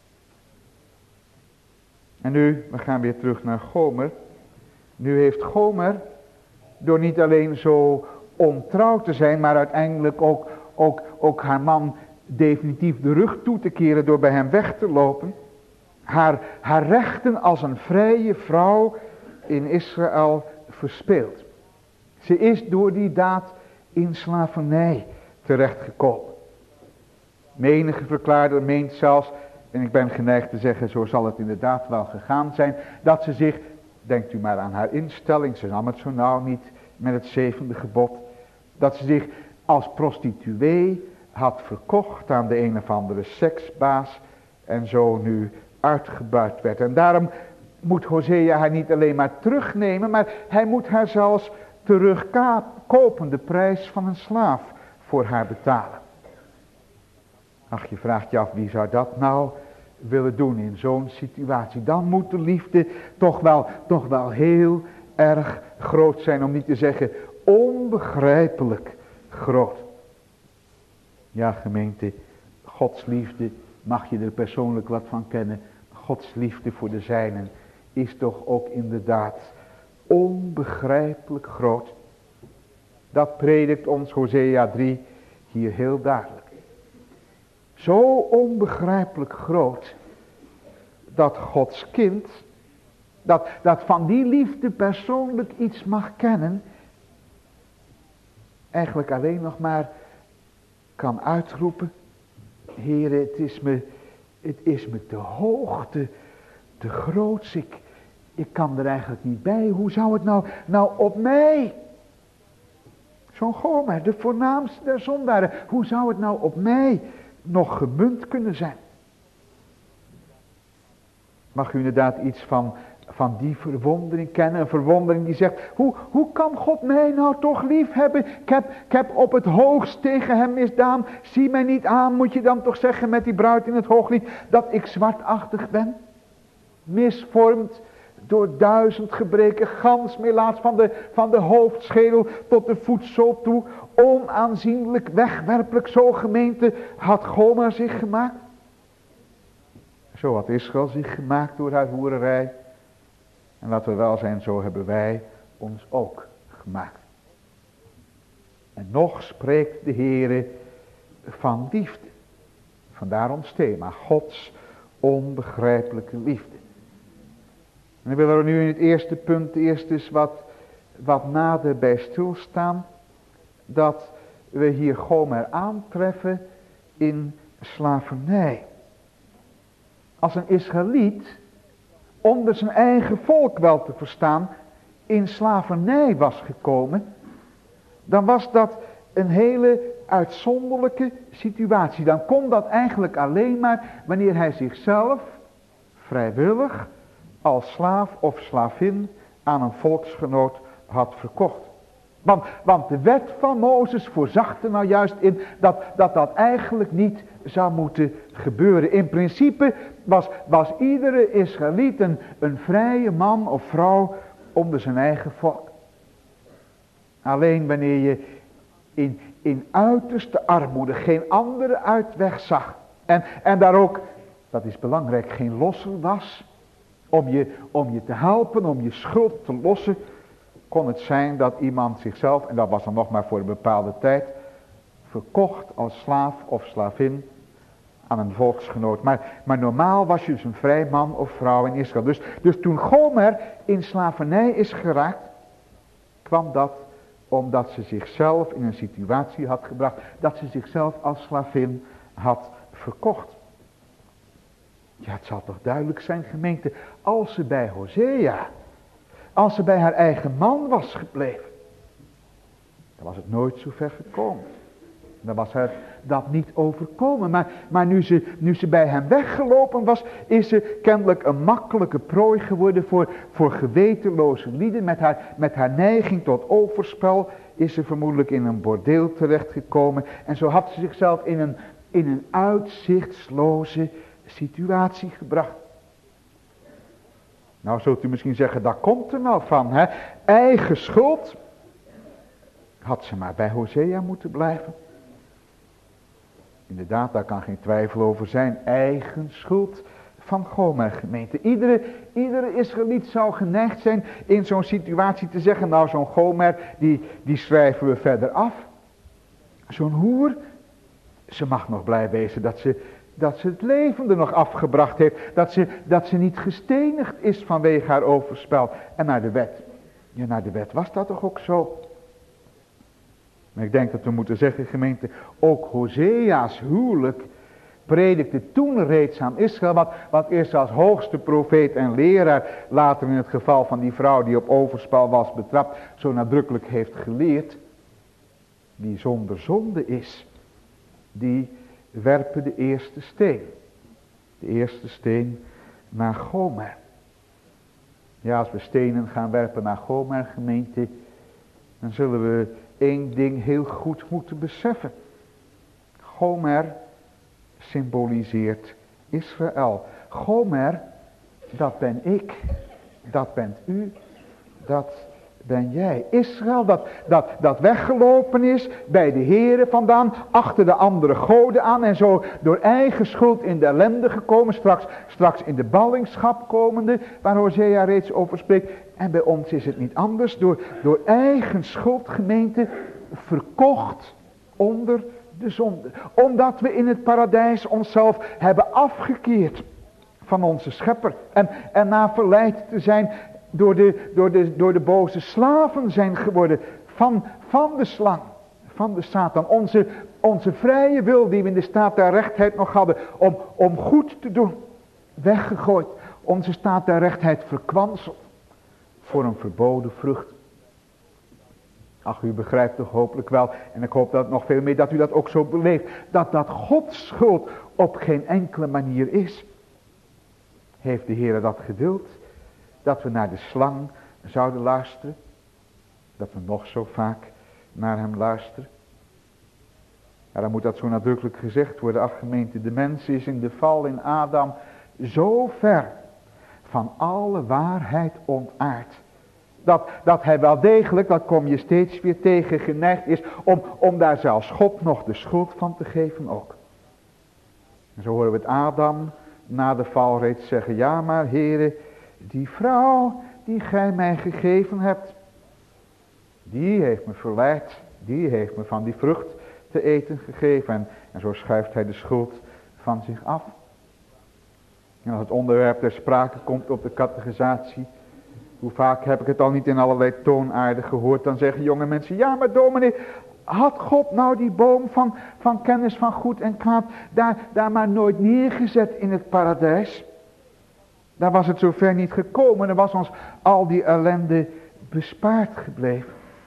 En nu, we gaan weer terug naar Gomer. Nu heeft Gomer, door niet alleen zo ontrouw te zijn, maar uiteindelijk ook, ook, ook haar man definitief de rug toe te keren door bij hem weg te lopen. haar, haar rechten als een vrije vrouw in Israël verspeeld. Ze is door die daad in slavernij terechtgekomen. Menige verklaarder meent zelfs, en ik ben geneigd te zeggen, zo zal het inderdaad wel gegaan zijn, dat ze zich, denkt u maar aan haar instelling, ze nam het zo nauw niet met het zevende gebod, dat ze zich als prostituee had verkocht aan de een of andere seksbaas en zo nu uitgebuit werd. En daarom moet Hosea haar niet alleen maar terugnemen, maar hij moet haar zelfs terugkopen, de prijs van een slaaf voor haar betalen. Ach, je vraagt je af, wie zou dat nou willen doen in zo'n situatie? Dan moet de liefde toch wel, toch wel heel erg groot zijn, om niet te zeggen onbegrijpelijk groot. Ja, gemeente, Gods liefde, mag je er persoonlijk wat van kennen, Gods liefde voor de zijnen is toch ook inderdaad onbegrijpelijk groot. Dat predikt ons Hosea drie hier heel duidelijk. Zo onbegrijpelijk groot, dat Gods kind, dat, dat van die liefde persoonlijk iets mag kennen, eigenlijk alleen nog maar kan uitroepen: Heere, het is me, het is me te hoog, te, te groots, ik, ik kan er eigenlijk niet bij. Hoe zou het nou, nou op mij, zo'n Gomer, de voornaamste der zondaren, hoe zou het nou op mij nog gemunt kunnen zijn? Mag u inderdaad iets van, van die verwondering kennen? Een verwondering die zegt, hoe, hoe kan God mij nou toch lief hebben? Ik heb, ik heb op het hoogst tegen hem misdaan. Zie mij niet aan, moet je dan toch zeggen met die bruid in het hooglied, dat ik zwartachtig ben? Misvormd door duizend gebreken, gans melaats van de, van de hoofdschedel tot de voetzool toe. Onaanzienlijk, wegwerpelijk, zo gemeente had Gomer zich gemaakt. Zo had Israël zich gemaakt door haar hoererij. En laten we wel zijn, zo hebben wij ons ook gemaakt. En nog spreekt de Heere van liefde. Vandaar ons thema, Gods onbegrijpelijke liefde. En ik wil er nu in het eerste punt eerst eens wat, wat nader bij stilstaan. Dat we hier Gomer aantreffen in slavernij. Als een Israëliet onder zijn eigen volk wel te verstaan in slavernij was gekomen, dan was dat een hele uitzonderlijke situatie. Dan kon dat eigenlijk alleen maar wanneer hij zichzelf vrijwillig als slaaf of slavin aan een volksgenoot had verkocht. Want, want de wet van Mozes voorzag er nou juist in dat, dat dat eigenlijk niet zou moeten gebeuren. In principe was, was iedere Israëliet een, een vrije man of vrouw onder zijn eigen volk. Alleen wanneer je in, in uiterste armoede geen andere uitweg zag. En, en daar ook, dat is belangrijk, geen losser was. Om je, om je te helpen, om je schuld te lossen. Kon het zijn dat iemand zichzelf, en dat was dan nog maar voor een bepaalde tijd, verkocht als slaaf of slavin aan een volksgenoot. Maar, maar normaal was je dus een vrij man of vrouw in Israël. Dus, dus toen Gomer in slavernij is geraakt, kwam dat omdat ze zichzelf in een situatie had gebracht, dat ze zichzelf als slavin had verkocht. Ja, het zal toch duidelijk zijn, gemeente, als ze bij Hosea, als ze bij haar eigen man was gebleven, dan was het nooit zo ver gekomen. Dan was haar dat niet overkomen. Maar, maar nu, ze, nu ze bij hem weggelopen was, is ze kennelijk een makkelijke prooi geworden voor, voor gewetenloze lieden. Met haar, met haar neiging tot overspel is ze vermoedelijk in een bordeel terechtgekomen. En zo had ze zichzelf in een, in een uitzichtsloze situatie gebracht. Nou zult u misschien zeggen, daar komt er nou van, hè? Eigen schuld. Had ze maar bij Hosea moeten blijven. Inderdaad, daar kan geen twijfel over zijn. Eigen schuld van Gomer, gemeente. Iedere, iedere Israëliet zou geneigd zijn in zo'n situatie te zeggen, nou zo'n Gomer, die, die schrijven we verder af. Zo'n hoer, Ze mag nog blij wezen dat ze, dat ze het leven er nog afgebracht heeft. Dat ze, dat ze niet gestenigd is vanwege haar overspel. En naar de wet. Ja, naar de wet was dat toch ook zo. Maar ik denk dat we moeten zeggen, gemeente, ook Hosea's huwelijk predikte toen reeds aan Israël, wat, wat eerst als hoogste profeet en leraar, later in het geval van die vrouw die op overspel was betrapt, zo nadrukkelijk heeft geleerd. Die zonder zonde is, die werpen de eerste steen. De eerste steen naar Gomer. Ja, als we stenen gaan werpen naar Gomer, gemeente, dan zullen we één ding heel goed moeten beseffen. Gomer symboliseert Israël. Gomer, dat ben ik, dat bent u, dat ben jij. Israël, dat, dat, dat weggelopen is bij de Here vandaan, achter de andere goden aan en zo door eigen schuld in de ellende gekomen, straks, straks in de ballingschap komende, waar Hosea reeds over spreekt. En bij ons is het niet anders, door, door eigen schuld, gemeente, verkocht onder de zonde. Omdat we in het paradijs onszelf hebben afgekeerd van onze schepper. En, en na verleid te zijn door de, door, de, door de boze slaven zijn geworden van, van de slang, van de Satan. Onze, onze vrije wil die we in de staat der rechtheid nog hadden om, om goed te doen, weggegooid. Onze staat der rechtheid verkwanseld voor een verboden vrucht. Ach, u begrijpt toch hopelijk wel, en ik hoop dat nog veel meer dat u dat ook zo beleeft, dat dat Gods schuld op geen enkele manier is. Heeft de Heer dat gewild, dat we naar de slang zouden luisteren, dat we nog zo vaak naar hem luisteren? Ja, dan moet dat zo nadrukkelijk gezegd worden. Ach, gemeente, de mens is in de val in Adam zo ver van alle waarheid ontaard. Dat, dat hij wel degelijk, dat kom je steeds weer tegen, geneigd is om, om daar zelfs God nog de schuld van te geven ook. En zo horen we het Adam na de val reeds zeggen, ja maar Heere, die vrouw die gij mij gegeven hebt, die heeft me verleid, die heeft me van die vrucht te eten gegeven. En, en zo schuift hij de schuld van zich af. En als het onderwerp ter sprake komt op de catechisatie, hoe vaak heb ik het al niet in allerlei toonaarden gehoord, dan zeggen jonge mensen, ja maar dominee, had God nou die boom van, van kennis van goed en kwaad daar, daar maar nooit neergezet in het paradijs? Daar was het zover niet gekomen en was ons al die ellende bespaard gebleven.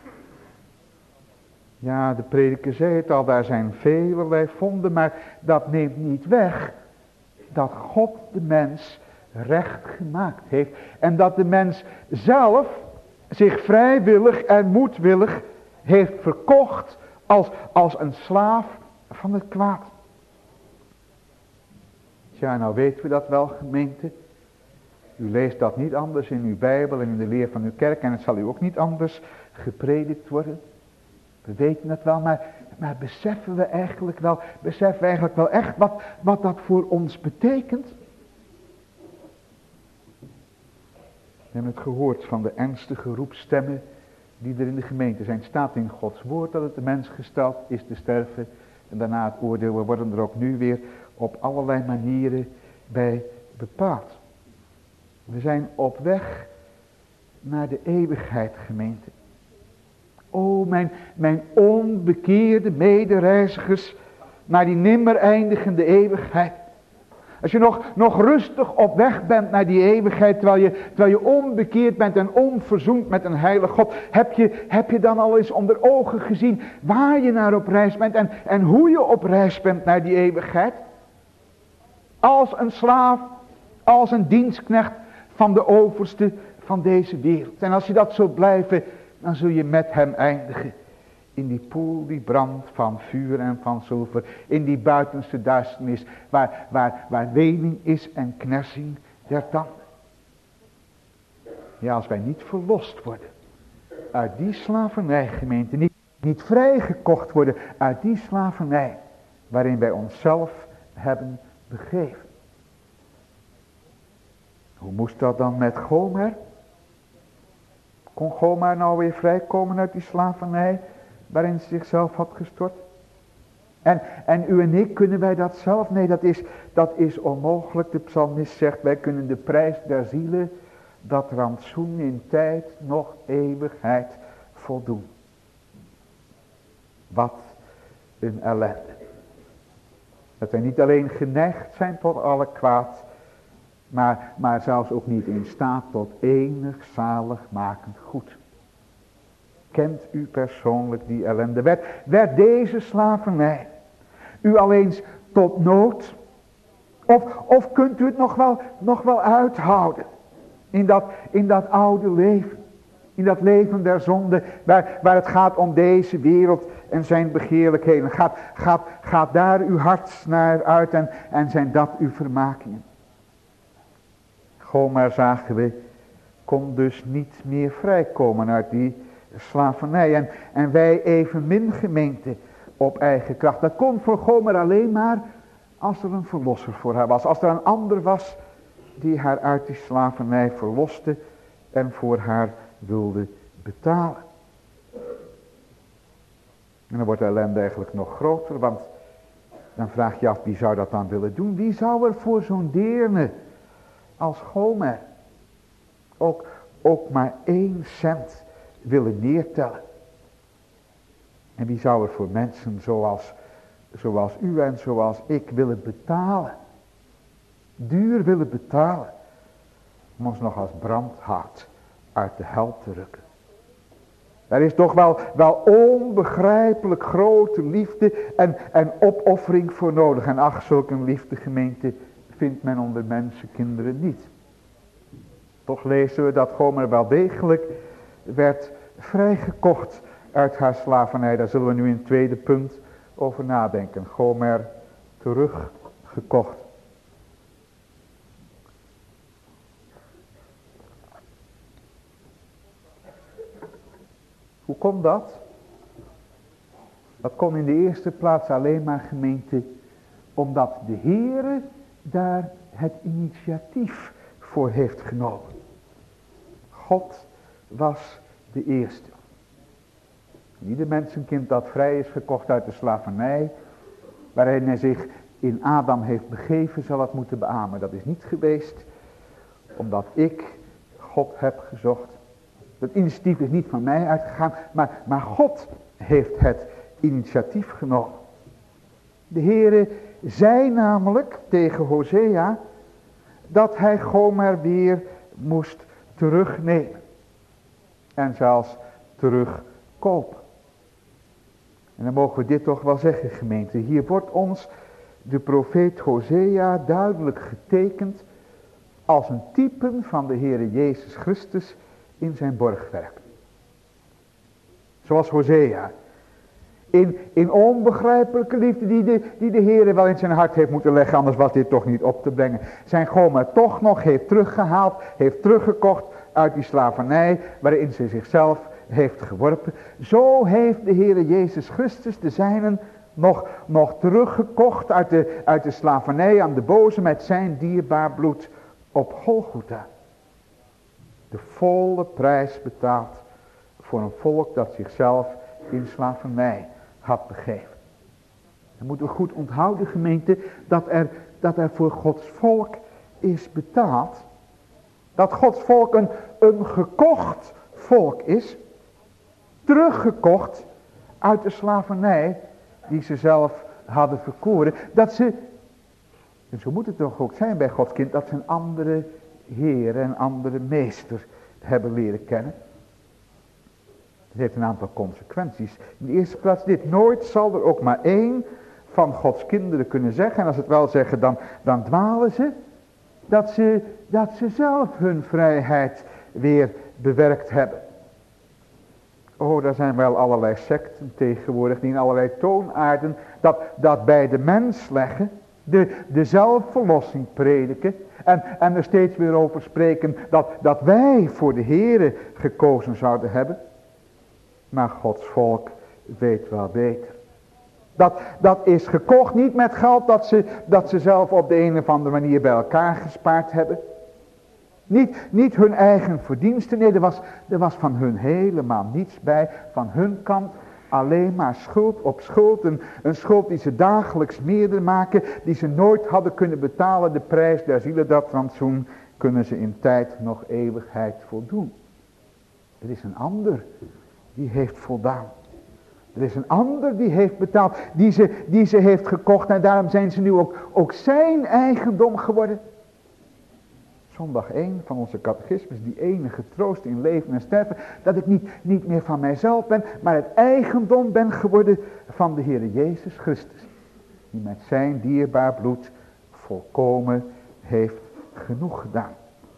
Ja, de prediker zei het al, daar zijn velerlei vonden, maar dat neemt niet weg dat God de mens recht gemaakt heeft. En dat de mens zelf zich vrijwillig en moedwillig heeft verkocht als, als een slaaf van het kwaad. Ja, nou weten we dat wel, gemeente. U leest dat niet anders in uw Bijbel en in de leer van uw kerk en het zal u ook niet anders gepredikt worden. We weten het wel, maar, maar beseffen we eigenlijk wel, beseffen we eigenlijk wel echt wat, wat dat voor ons betekent? We hebben het gehoord van de ernstige roepstemmen die er in de gemeente zijn. Het staat in Gods woord dat het de mens gesteld is te sterven en daarna het oordeel. We worden er ook nu weer op allerlei manieren bij bepaald. We zijn op weg naar de eeuwigheid, gemeente. O, mijn, mijn onbekeerde medereizigers, naar die nimmer eindigende eeuwigheid. Als je nog, nog rustig op weg bent naar die eeuwigheid, terwijl je, terwijl je onbekeerd bent en onverzoend met een heilige God, heb je, heb je dan al eens onder ogen gezien waar je naar op reis bent en, en hoe je op reis bent naar die eeuwigheid? Als een slaaf, als een dienstknecht van de overste van deze wereld. En als je dat zult blijven, dan zul je met hem eindigen. In die poel die brandt van vuur en van zilver. In die buitenste duisternis. Waar, waar, waar wening is en knersing der tanden. Ja, als wij niet verlost worden. Uit die slavernij, gemeente. Niet, niet vrijgekocht worden uit die slavernij. Waarin wij onszelf hebben begeven. Hoe moest dat dan met Gomer? Kon Gomer nou weer vrijkomen uit die slavernij waarin ze zichzelf had gestort? En, en u en ik, kunnen wij dat zelf? Nee, dat is, dat is onmogelijk. De psalmist zegt, wij kunnen de prijs der zielen, dat rantsoen in tijd nog eeuwigheid voldoen. Wat een ellende. Dat wij niet alleen geneigd zijn tot alle kwaad, maar, maar zelfs ook niet in staat tot enig zaligmakend goed. Kent u persoonlijk die ellende? Werd, werd deze slavernij u al eens tot nood? Of, of kunt u het nog wel, nog wel uithouden in dat, in dat oude leven? In dat leven der zonde, waar, waar het gaat om deze wereld en zijn begeerlijkheden. Gaat, gaat, gaat daar uw hart naar uit en, en zijn dat uw vermakingen? Gomer, zagen we, kon dus niet meer vrijkomen uit die slavernij. En, en wij evenmin, gemeente, op eigen kracht. Dat kon voor Gomer alleen maar als er een verlosser voor haar was. Als er een ander was die haar uit die slavernij verloste en voor haar wilde betalen. En dan wordt de ellende eigenlijk nog groter, want dan vraag je af, wie zou dat dan willen doen? Wie zou er voor zo'n deerne als Gomer ook, ook maar één cent willen neertellen? En wie zou er voor mensen zoals, zoals u en zoals ik willen betalen? Duur willen betalen. Om ons nog als brandhout uit de hel te rukken. Er is toch wel, wel onbegrijpelijk grote liefde en, en opoffering voor nodig. En ach, zulke een liefde, gemeente, vindt men onder mensenkinderen niet. Toch lezen we dat Gomer wel degelijk werd vrijgekocht uit haar slavernij. Daar zullen we nu in het tweede punt over nadenken. Gomer teruggekocht. Hoe komt dat? Dat kon in de eerste plaats alleen maar, gemeente, omdat de Heere daar het initiatief voor heeft genomen. God was de eerste. Ieder mensenkind dat vrij is gekocht uit de slavernij, waarin hij zich in Adam heeft begeven, zal het moeten beamen. Dat is niet geweest omdat ik God heb gezocht. Dat initiatief is niet van mij uitgegaan, maar, maar God heeft het initiatief genomen. De Heere zei namelijk tegen Hosea dat hij Gomer weer moest terugnemen. En zelfs terugkopen. En dan mogen we dit toch wel zeggen, gemeente. Hier wordt ons de profeet Hosea duidelijk getekend als een type van de Heere Jezus Christus in zijn borgwerk. Zoals Hosea. In, in onbegrijpelijke liefde die de, die de Heere wel in zijn hart heeft moeten leggen. Anders was dit toch niet op te brengen. Zijn Gomer toch nog heeft teruggehaald. Heeft teruggekocht uit die slavernij. Waarin ze zichzelf heeft geworpen. Zo heeft de Heere Jezus Christus de zijnen nog, nog teruggekocht uit de, uit de slavernij aan de boze. Met zijn dierbaar bloed op Golgotha. De volle prijs betaald voor een volk dat zichzelf in slavernij had begeven. Dan moeten we goed onthouden, gemeente, dat er, dat er voor Gods volk is betaald. Dat Gods volk een, een gekocht volk is. Teruggekocht uit de slavernij die ze zelf hadden verkoren. Dat ze, en zo moet het toch ook zijn bij Gods kind, dat ze een andere Heer en andere meester hebben leren kennen. Dat heeft een aantal consequenties. In de eerste plaats dit. Nooit zal er ook maar één van Gods kinderen kunnen zeggen. En als het wel zeggen, dan, dan dwalen ze. Dat ze, dat ze zelf hun vrijheid weer bewerkt hebben. Oh, daar zijn wel allerlei secten tegenwoordig. Die in allerlei toonaarden dat, dat bij de mens leggen. De, de zelfverlossing prediken. En, en er steeds weer over spreken dat, dat wij voor de Heere gekozen zouden hebben. Maar Gods volk weet wel beter. Dat, dat is gekocht niet met geld dat ze, dat ze zelf op de een of andere manier bij elkaar gespaard hebben. Niet, niet hun eigen verdiensten, nee, er was, er was van hun helemaal niets bij. Van hun kant Alleen maar schuld op schuld. Een, een schuld die ze dagelijks meerder maken. Die ze nooit hadden kunnen betalen. De prijs der zielen, dat rantsoen, kunnen ze in tijd nog eeuwigheid voldoen. Er is een ander die heeft voldaan. Er is een ander die heeft betaald. Die ze, die ze heeft gekocht. En daarom zijn ze nu ook, ook zijn eigendom geworden. Zondag één van onze catechismus, die enige troost in leven en sterven, dat ik niet, niet meer van mijzelf ben, maar het eigendom ben geworden van de Heer Jezus Christus. Die met zijn dierbaar bloed volkomen heeft genoeg gedaan.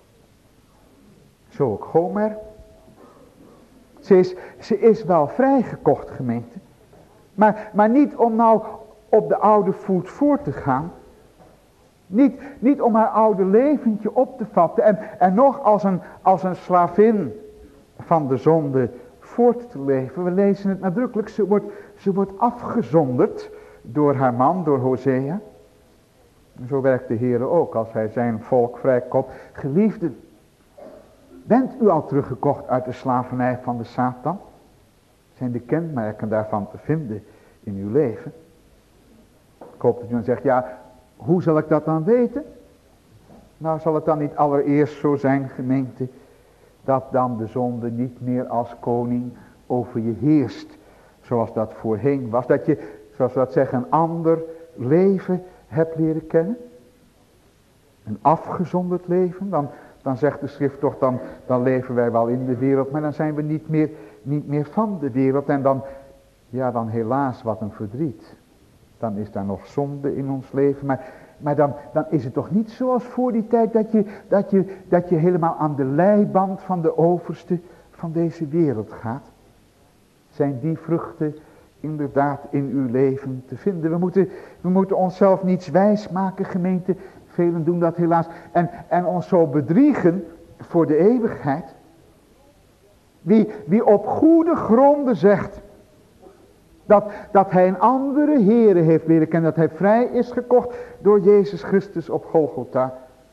Zo ook Gomer. Ze is, ze is wel vrijgekocht, gemeente. Maar, maar niet om nou op de oude voet voor te gaan. Niet, niet om haar oude leventje op te vatten en, en nog als een, als een slavin van de zonde voort te leven. We lezen het nadrukkelijk, ze wordt, ze wordt afgezonderd door haar man, door Hosea. En zo werkt de Heer ook als hij zijn volk vrijkoopt. Geliefden, bent u al teruggekocht uit de slavernij van de Satan? Zijn de kenmerken daarvan te vinden in uw leven? Ik hoop dat u dan zegt, ja, hoe zal ik dat dan weten? Nou, zal het dan niet allereerst zo zijn, gemeente, dat dan de zonde niet meer als koning over je heerst, zoals dat voorheen was. Dat je, zoals we dat zeggen, een ander leven hebt leren kennen. Een afgezonderd leven. Dan, dan zegt de schrift toch, dan, dan leven wij wel in de wereld, maar dan zijn we niet meer, niet meer van de wereld. En dan, ja dan helaas wat een verdriet. Dan is daar nog zonde in ons leven. Maar, maar dan, dan is het toch niet zoals voor die tijd dat je, dat, je, dat je helemaal aan de leiband van de overste van deze wereld gaat. Zijn die vruchten inderdaad in uw leven te vinden? We moeten, we moeten onszelf niets wijs maken, gemeente. Velen doen dat helaas. En, en ons zo bedriegen voor de eeuwigheid. Wie, wie op goede gronden zegt Dat, dat hij een andere Heere heeft leren kennen. Dat hij vrij is gekocht door Jezus Christus op Golgotha.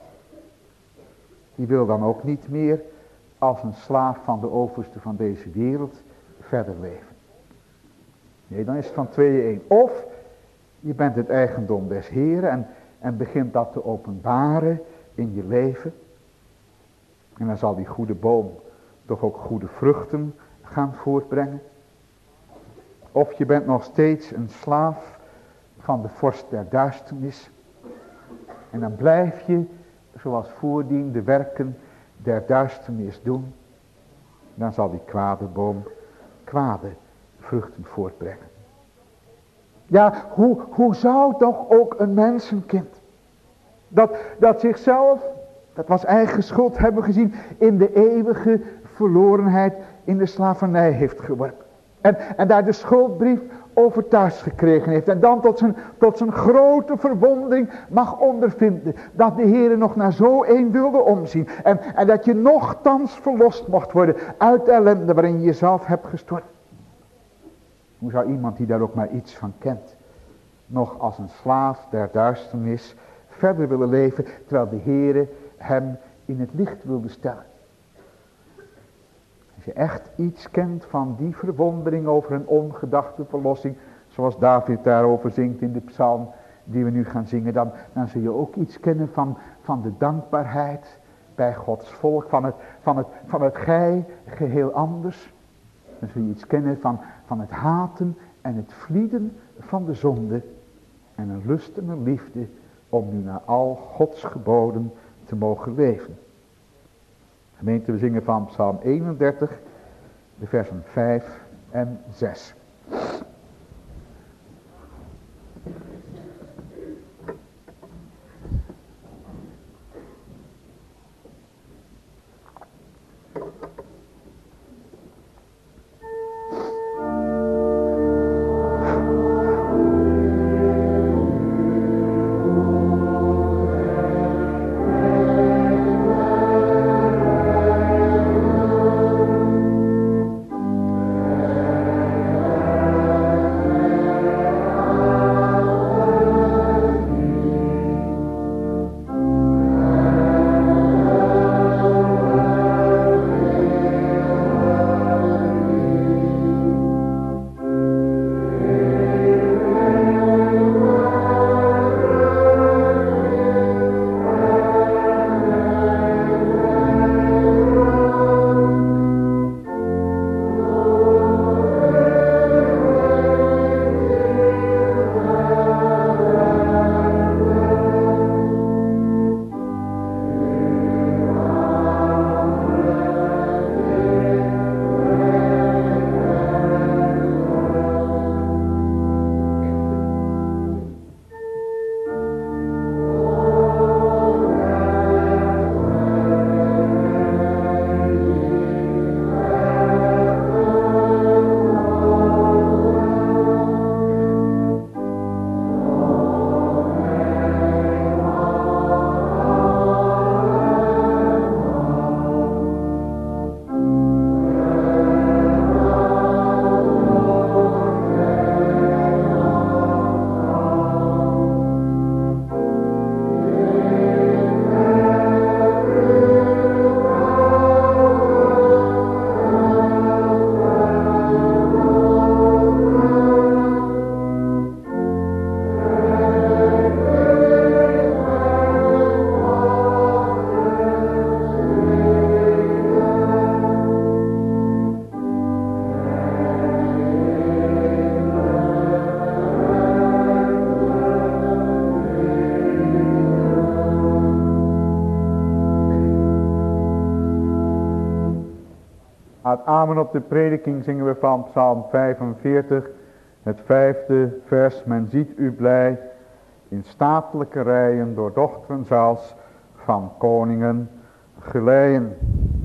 Die wil dan ook niet meer als een slaaf van de overste van deze wereld verder leven. Nee, dan is het van tweeën één. Of je bent het eigendom des Heeren en, en begint dat te openbaren in je leven. En dan zal die goede boom toch ook goede vruchten gaan voortbrengen. Of je bent nog steeds een slaaf van de vorst der duisternis. En dan blijf je, zoals voordien, de werken der duisternis doen. Dan zal die kwade boom kwade vruchten voortbrengen. Ja, hoe, hoe zou toch ook een mensenkind, dat, dat zichzelf, dat was eigen schuld hebben gezien, in de eeuwige verlorenheid, in de slavernij heeft geworpen. En, en daar de schuldbrief over thuis gekregen heeft. En dan tot zijn, tot zijn grote verwondering mag ondervinden. Dat de Heer nog naar zo een wilde omzien. En, en dat je nochtans verlost mocht worden uit de ellende waarin je jezelf hebt gestort. Hoe zou iemand die daar ook maar iets van kent, nog als een slaaf der duisternis verder willen leven, terwijl de Heer hem in het licht wilde stellen? Als je echt iets kent van die verwondering over een ongedachte verlossing, zoals David daarover zingt in de psalm die we nu gaan zingen, dan, dan zul je ook iets kennen van, van de dankbaarheid bij Gods volk, van het, van het, van het gij geheel anders. Dan zul je iets kennen van, van het haten en het vlieden van de zonde en een lust en een liefde om nu naar al Gods geboden te mogen leven. Gemeente, we zingen van Psalm eenendertig, de versen vijf en zes. Na het amen op de prediking zingen we van Psalm vijfenveertig, het vijfde vers. Men ziet u blij in statelijke rijen door dochteren zelfs van koningen geleien.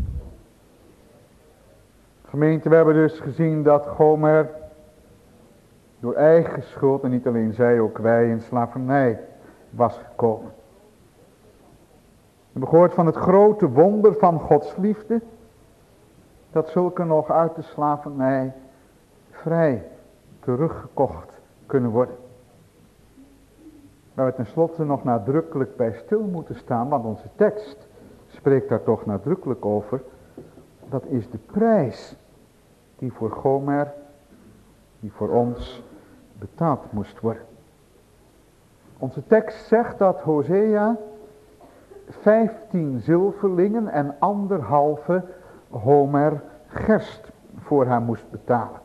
Gemeente, we hebben dus gezien dat Gomer door eigen schuld, en niet alleen zij, ook wij, in slavernij was gekomen. We hebben gehoord van het grote wonder van Gods liefde, dat zulke nog uit de slavernij vrij teruggekocht kunnen worden. Waar we tenslotte nog nadrukkelijk bij stil moeten staan, want onze tekst spreekt daar toch nadrukkelijk over. Dat is de prijs die voor Gomer, die voor ons betaald moest worden. Onze tekst zegt dat Hosea vijftien zilverlingen en anderhalve homer gerst voor haar moest betalen.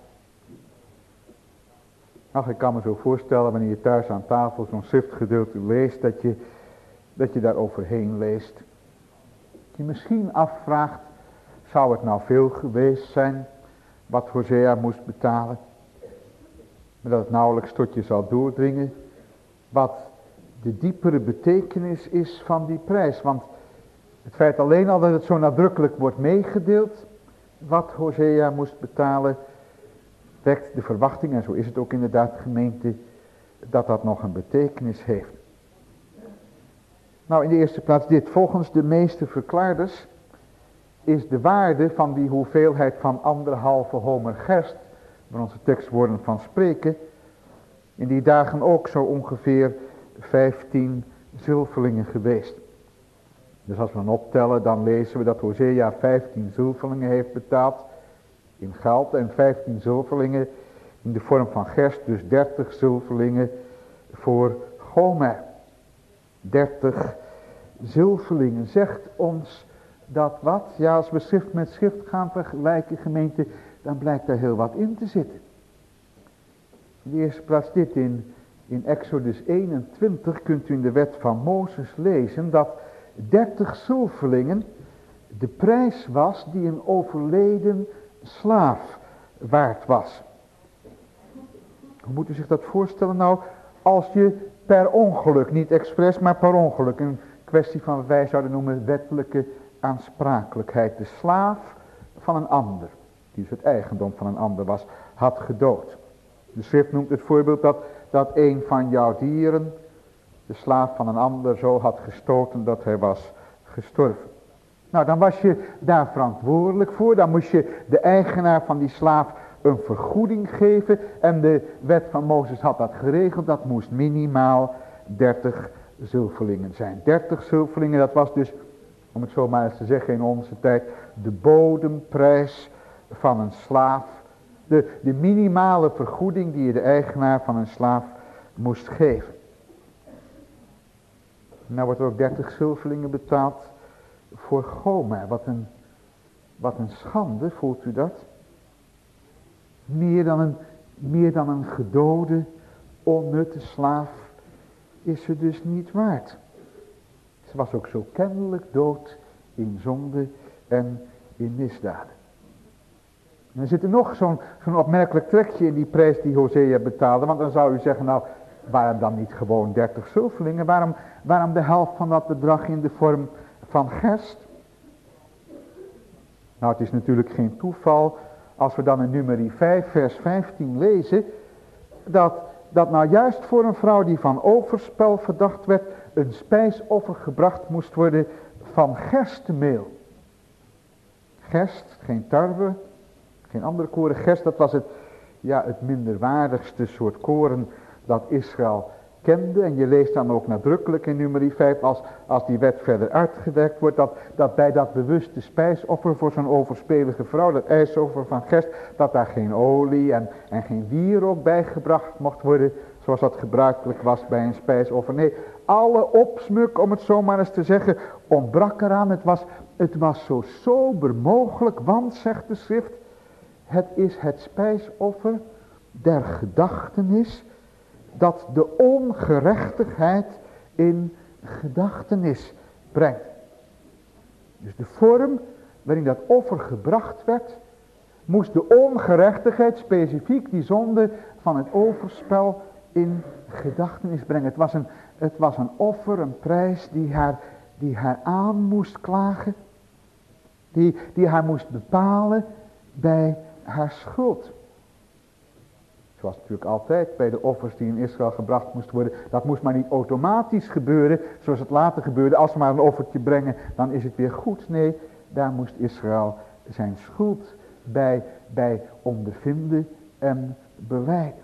Ach, ik kan me zo voorstellen wanneer je thuis aan tafel zo'n schriftgedeelte leest, dat je, dat je daar overheen leest. Dat je misschien afvraagt, zou het nou veel geweest zijn wat Hosea moest betalen? Maar dat het nauwelijks tot je zal doordringen wat de diepere betekenis is van die prijs. Want het feit alleen al dat het zo nadrukkelijk wordt meegedeeld wat Hosea moest betalen, wekt de verwachting, en zo is het ook inderdaad, gemeente, dat dat nog een betekenis heeft. Nou, in de eerste plaats dit. Volgens de meeste verklaarders is de waarde van die hoeveelheid van anderhalve homer gerst, waar onze tekstwoorden van spreken, in die dagen ook zo ongeveer vijftien zilverlingen geweest. Dus als we dan optellen, dan lezen we dat Hosea vijftien zilverlingen heeft betaald in geld en vijftien zilverlingen in de vorm van gerst, dus dertig zilverlingen voor Gomer. dertig zilverlingen zegt ons dat wat? Ja, als we schrift met schrift gaan vergelijken, gemeente, dan blijkt daar heel wat in te zitten. In de eerste plaats dit, in, in Exodus eenentwintig kunt u in de wet van Mozes lezen dat dertig zilverlingen de prijs was die een overleden slaaf waard was. Hoe moet u zich dat voorstellen? Nou, als je per ongeluk, niet expres, maar per ongeluk, een kwestie van wat wij zouden noemen wettelijke aansprakelijkheid, de slaaf van een ander, die dus het eigendom van een ander was, had gedood. De schrift noemt het voorbeeld dat, dat een van jouw dieren de slaaf van een ander zo had gestoten dat hij was gestorven. Nou, dan was je daar verantwoordelijk voor. Dan moest je de eigenaar van die slaaf een vergoeding geven. En de wet van Mozes had dat geregeld. Dat moest minimaal dertig zilverlingen zijn. dertig zilverlingen, dat was dus, om het zo maar eens te zeggen in onze tijd, de bodemprijs van een slaaf. De, de minimale vergoeding die je de eigenaar van een slaaf moest geven. Nou wordt er ook dertig zilverlingen betaald voor Gomer. Wat een, wat een schande, voelt u dat? Meer dan een, meer dan een gedode, onnutte slaaf is ze dus niet waard. Ze was ook zo kennelijk dood in zonde en in misdaden. En er zit er nog zo'n zo'n opmerkelijk trekje in die prijs die Hosea betaalde. Want dan zou u zeggen, nou, waarom dan niet gewoon dertig zilverlingen? Waarom, waarom de helft van dat bedrag in de vorm van gerst? Nou, het is natuurlijk geen toeval als we dan in Numeri vijf vers vijftien lezen, dat, dat nou juist voor een vrouw die van overspel verdacht werd, een spijsoffer gebracht moest worden van gerstenmeel. Gerst, geen tarwe, geen andere koren. Gerst, dat was het, ja, het minderwaardigste soort koren dat Israël kende. En je leest dan ook nadrukkelijk in Numeri vijf, als, als die wet verder uitgewerkt wordt, dat, dat bij dat bewuste spijsoffer voor zo'n overspelige vrouw, dat ijsoffer van gerst, dat daar geen olie en, en geen wierook bijgebracht mocht worden, zoals dat gebruikelijk was bij een spijsoffer. Nee, alle opsmuk, om het zo maar eens te zeggen, ontbrak eraan. Het was, het was zo sober mogelijk, want, zegt de schrift, het is het spijsoffer der gedachtenis dat de ongerechtigheid in gedachtenis brengt. Dus de vorm waarin dat offer gebracht werd, moest de ongerechtigheid, specifiek die zonde van het overspel, in gedachtenis brengen. Het was een, het was een offer, een prijs die haar, die haar aan moest klagen. Die, die haar moest bepalen bij haar schuld. Zoals natuurlijk altijd bij de offers die in Israël gebracht moesten worden. Dat moest maar niet automatisch gebeuren zoals het later gebeurde. Als ze maar een offertje brengen, dan is het weer goed. Nee, daar moest Israël zijn schuld bij, bij ondervinden en belijden.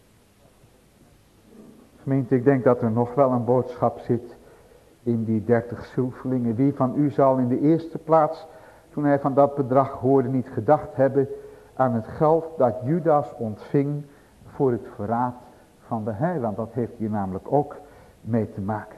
Gemeente, ik denk dat er nog wel een boodschap zit in die dertig zilverlingen. Wie van u zal in de eerste plaats, toen hij van dat bedrag hoorde, niet gedacht hebben aan het geld dat Judas ontving voor het verraad van de heiland. Dat heeft hier namelijk ook mee te maken.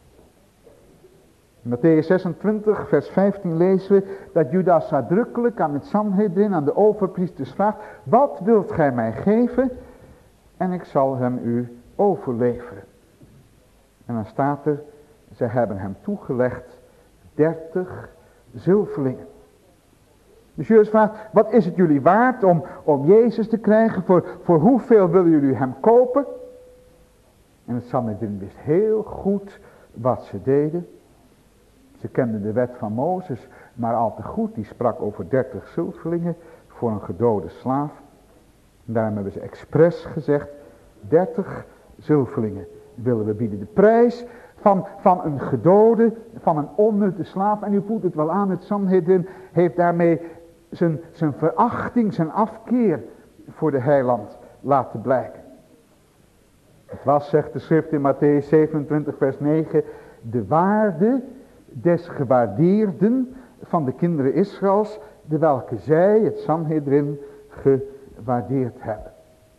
In Mattheüs zesentwintig vers vijftien lezen we dat Judas nadrukkelijk aan het Sanhedrin, aan de overpriesters vraagt: wat wilt gij mij geven en ik zal hem u overleveren. En dan staat er, ze hebben hem toegelegd dertig zilverlingen. Dus Judas vraagt, wat is het jullie waard om, om Jezus te krijgen? Voor, voor hoeveel willen jullie hem kopen? En het Sanhedrin wist heel goed wat ze deden. Ze kenden de wet van Mozes maar al te goed. Die sprak over dertig zilverlingen voor een gedode slaaf. En daarom hebben ze expres gezegd, dertig zilverlingen willen we bieden. De prijs van, van een gedode, van een onnutte slaaf. En u voelt het wel aan, het Sanhedrin heeft daarmee zijn, zijn verachting, zijn afkeer voor de heiland laten blijken. Het was, zegt de schrift in Mattheüs zevenentwintig vers negen, de waarde des gewaardeerden van de kinderen Israëls, de welke zij, het Sanhedrin, gewaardeerd hebben.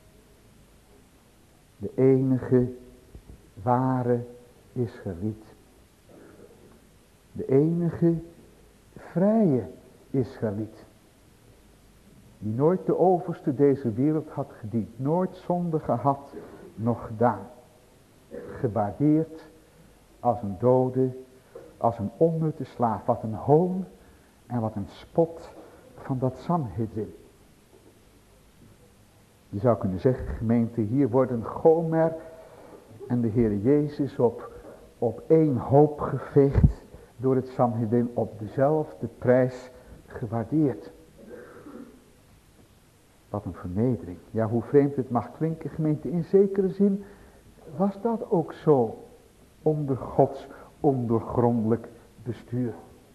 De enige ware Israëliet. De enige vrije Israëliet. Die nooit de overste deze wereld had gediend. Nooit zonde gehad, nog gedaan. Gewaardeerd als een dode, als een onnutte slaaf. Wat een hoon en wat een spot van dat Sanhedrin. Je zou kunnen zeggen, gemeente, hier worden Gomer en de Heer Jezus op, op één hoop geveegd door het Sanhedrin, op dezelfde prijs gewaardeerd. Wat een vernedering. Ja, hoe vreemd het mag klinken, gemeente, in zekere zin was dat ook zo onder Gods ondoorgrondelijk bestuur.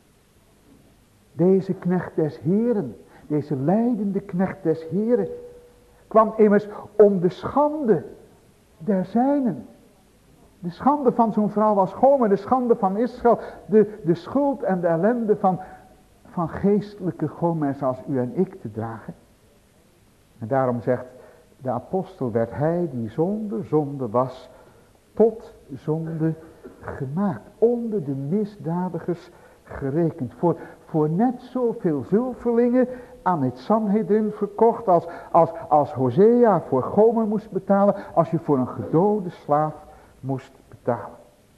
Deze knecht des Heren, deze lijdende knecht des Heren, kwam immers om de schande der zijnen. De schande van zo'n vrouw als Gomer, de schande van Israël, de, de schuld en de ellende van, van geestelijke Gomer zoals u en ik te dragen. En daarom zegt de apostel, werd hij die zonder zonde was, tot zonde gemaakt. Onder de misdadigers gerekend. Voor, voor net zoveel zilverlingen aan het Sanhedrin verkocht als, als, als Hosea voor Gomer moest betalen, als je voor een gedode slaaf moest betalen.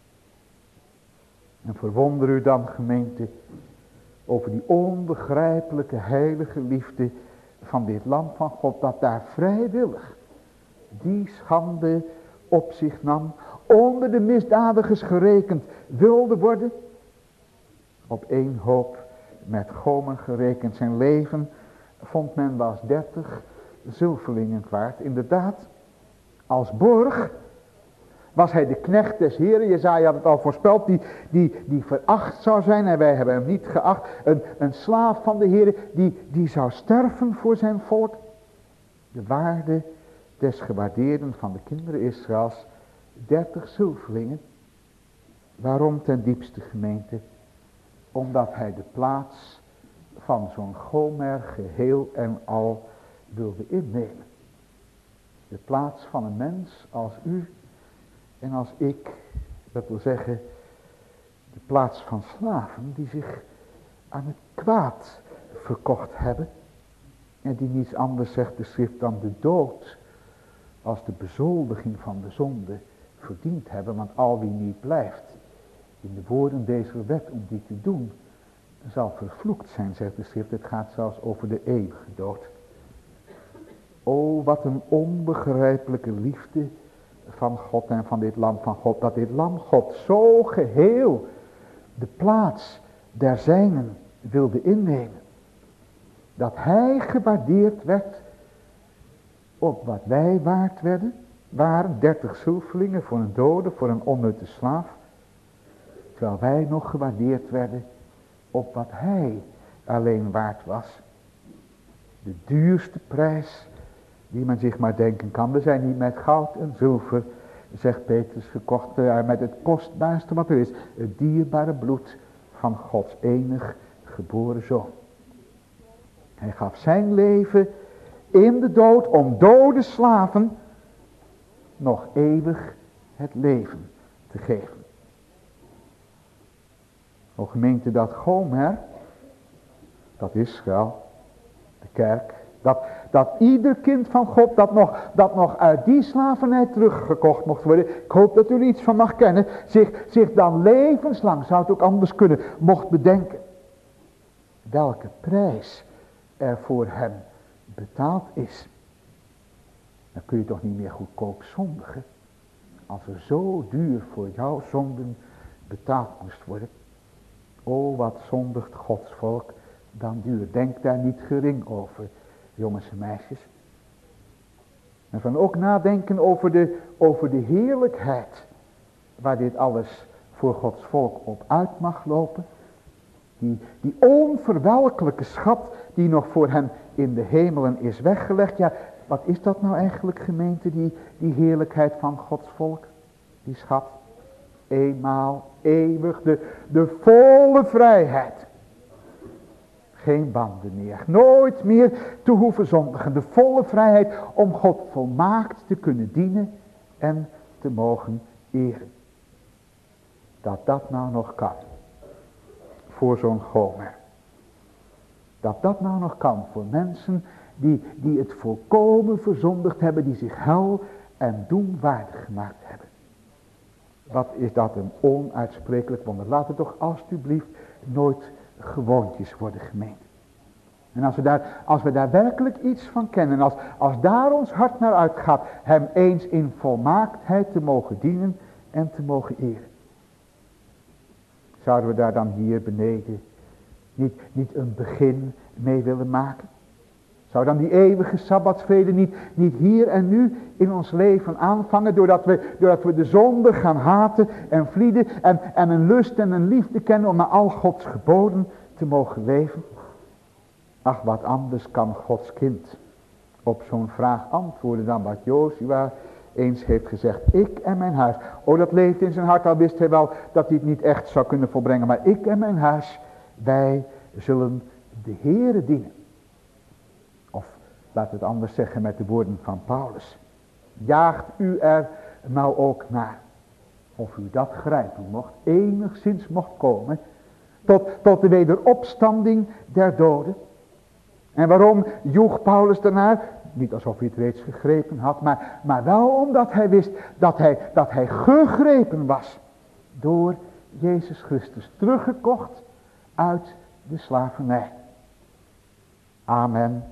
En verwonder u dan, gemeente, over die onbegrijpelijke heilige liefde van dit lam van God, dat daar vrijwillig die schande op zich nam, onder de misdadigers gerekend wilde worden, op één hoop met Gomer gerekend. Zijn leven vond men was dertig zilverlingen waard. Inderdaad, als borg was hij de knecht des Heren. Jesaja had het al voorspeld, die, die, die veracht zou zijn en wij hebben hem niet geacht. Een, een slaaf van de Heren die, die zou sterven voor zijn volk. De waarde des gewaardeerden van de kinderen Israëls, dertig zilverlingen. Waarom ten diepste, gemeente? Omdat hij de plaats van zo'n Gomer geheel en al wilde innemen. De plaats van een mens als u en als ik, dat wil zeggen, de plaats van slaven die zich aan het kwaad verkocht hebben. En die niets anders, zegt de schrift, dan de dood als de bezoldiging van de zonde verdiend hebben. Want al wie niet blijft in de woorden deze wet om die te doen, zal vervloekt zijn, zegt de schrift. Het gaat zelfs over de eeuwige dood. O, wat een onbegrijpelijke liefde van God en van dit lam van God. Dat dit lam God zo geheel de plaats der zijnen wilde innemen. Dat hij gewaardeerd werd op wat wij waard werden. Waren dertig zilverlingen voor een dode, voor een onnutte slaaf. Terwijl wij nog gewaardeerd werden op wat hij alleen waard was. De duurste prijs die men zich maar denken kan. We zijn niet met goud en zilver, zegt Petrus, gekocht, uh, met het kostbaarste wat er is. Het dierbare bloed van Gods enig geboren zoon. Hij gaf zijn leven in de dood om dode slaven nog eeuwig het leven te geven. O gemeente, dat Gomer, dat Israël, de kerk, dat, dat ieder kind van God dat nog, dat nog uit die slavernij teruggekocht mocht worden, ik hoop dat u er iets van mag kennen, zich, zich dan levenslang, zou het ook anders kunnen, mocht bedenken welke prijs er voor hem betaald is. Dan kun je toch niet meer goedkoop zondigen, als er zo duur voor jouw zonden betaald moest worden. O, wat zondigt Gods volk dan duur. Denk daar niet gering over, jongens en meisjes. En van ook nadenken over de, over de heerlijkheid waar dit alles voor Gods volk op uit mag lopen. Die, die onverwelkelijke schat die nog voor hem in de hemelen is weggelegd. Ja, wat is dat nou eigenlijk, gemeente, die, die heerlijkheid van Gods volk? Die schat. Eenmaal, eeuwig, de, de volle vrijheid. Geen banden meer, nooit meer te hoeven zondigen. De volle vrijheid om God volmaakt te kunnen dienen en te mogen eren. Dat dat nou nog kan. Voor zo'n Gomer. Dat dat nou nog kan voor mensen die, die het volkomen verzondigd hebben. Die zich hel en doem waardig gemaakt hebben. Wat is dat een onuitsprekelijk wonder. Laat het toch alstublieft nooit gewoontjes worden gemeend. En als we daar, als we daar werkelijk iets van kennen. Als, als daar ons hart naar uitgaat. Hem eens in volmaaktheid te mogen dienen en te mogen eren. Zouden we daar dan hier beneden niet, niet een begin mee willen maken? Zou dan die eeuwige sabbatsvrede niet, niet hier en nu in ons leven aanvangen, doordat we, doordat we de zonde gaan haten en vlieden en, en een lust en een liefde kennen om naar al Gods geboden te mogen leven? Ach, wat anders kan Gods kind op zo'n vraag antwoorden dan wat Jozua eens heeft gezegd. Ik en mijn huis. Oh, dat leeft in zijn hart, al wist hij wel dat hij het niet echt zou kunnen volbrengen. Maar ik en mijn huis, wij zullen de Heere dienen. Of laat het anders zeggen met de woorden van Paulus. Jaagt u er nou ook naar. Of u dat grijpen mocht, enigszins mocht komen. Tot, tot de wederopstanding der doden. En waarom joeg Paulus daarnaar? Niet alsof hij het reeds gegrepen had, maar, maar wel omdat hij wist dat hij, dat hij gegrepen was. Door Jezus Christus, teruggekocht uit de slavernij. Amen.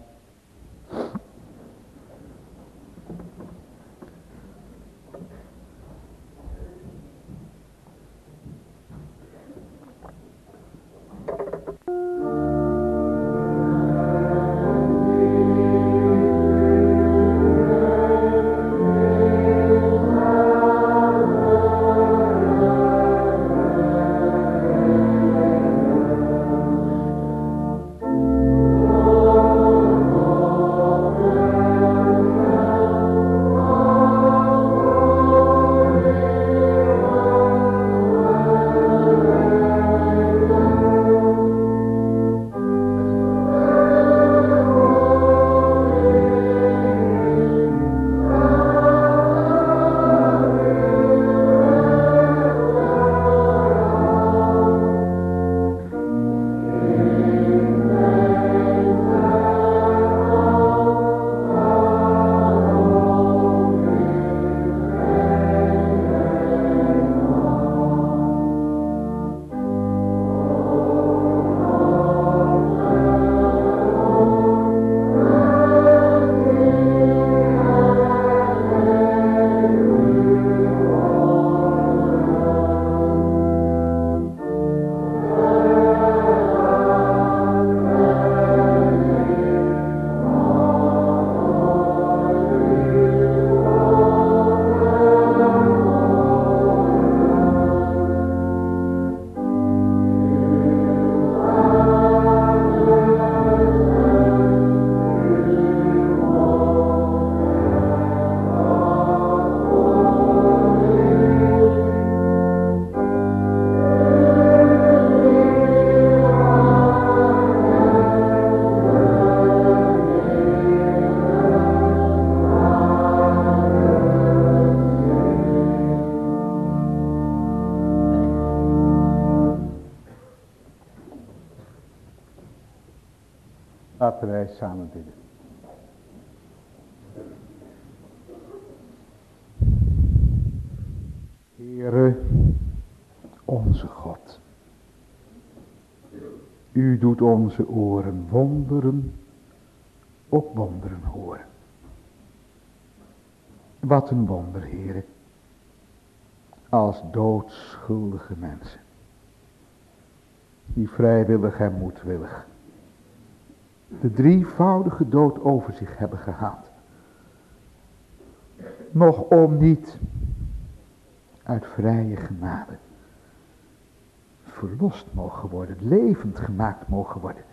Oh Laten wij samen bidden. Heere, onze God. U doet onze oren wonderen op wonderen horen. Wat een wonder, Heere. Als doodschuldige mensen. Die vrijwillig en moedwillig de drievoudige dood over zich hebben gehad. Nog om niet uit vrije genade verlost mogen worden, levend gemaakt mogen worden.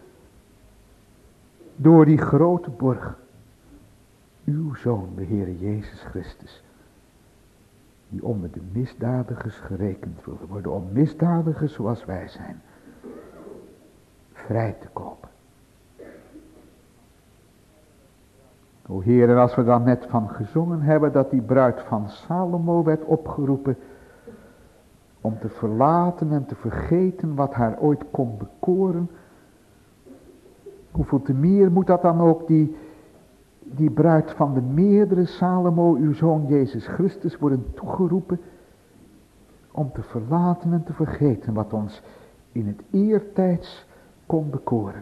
Door die grote borg, uw Zoon, de Heere Jezus Christus, die onder de misdadigers gerekend wilde worden, om misdadigers zoals wij zijn, vrij te kopen. O Heer, en als we dan net van gezongen hebben dat die bruid van Salomo werd opgeroepen om te verlaten en te vergeten wat haar ooit kon bekoren, hoeveel te meer moet dat dan ook die, die bruid van de meerdere Salomo, uw Zoon Jezus Christus, worden toegeroepen om te verlaten en te vergeten wat ons in het eertijds kon bekoren.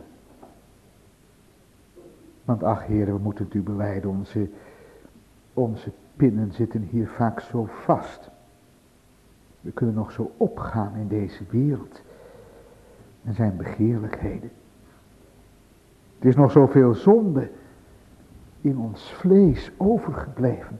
Want ach Heer, we moeten het u belijden, onze, onze pinnen zitten hier vaak zo vast. We kunnen nog zo opgaan in deze wereld en zijn begeerlijkheden. Er is nog zoveel zonde in ons vlees overgebleven.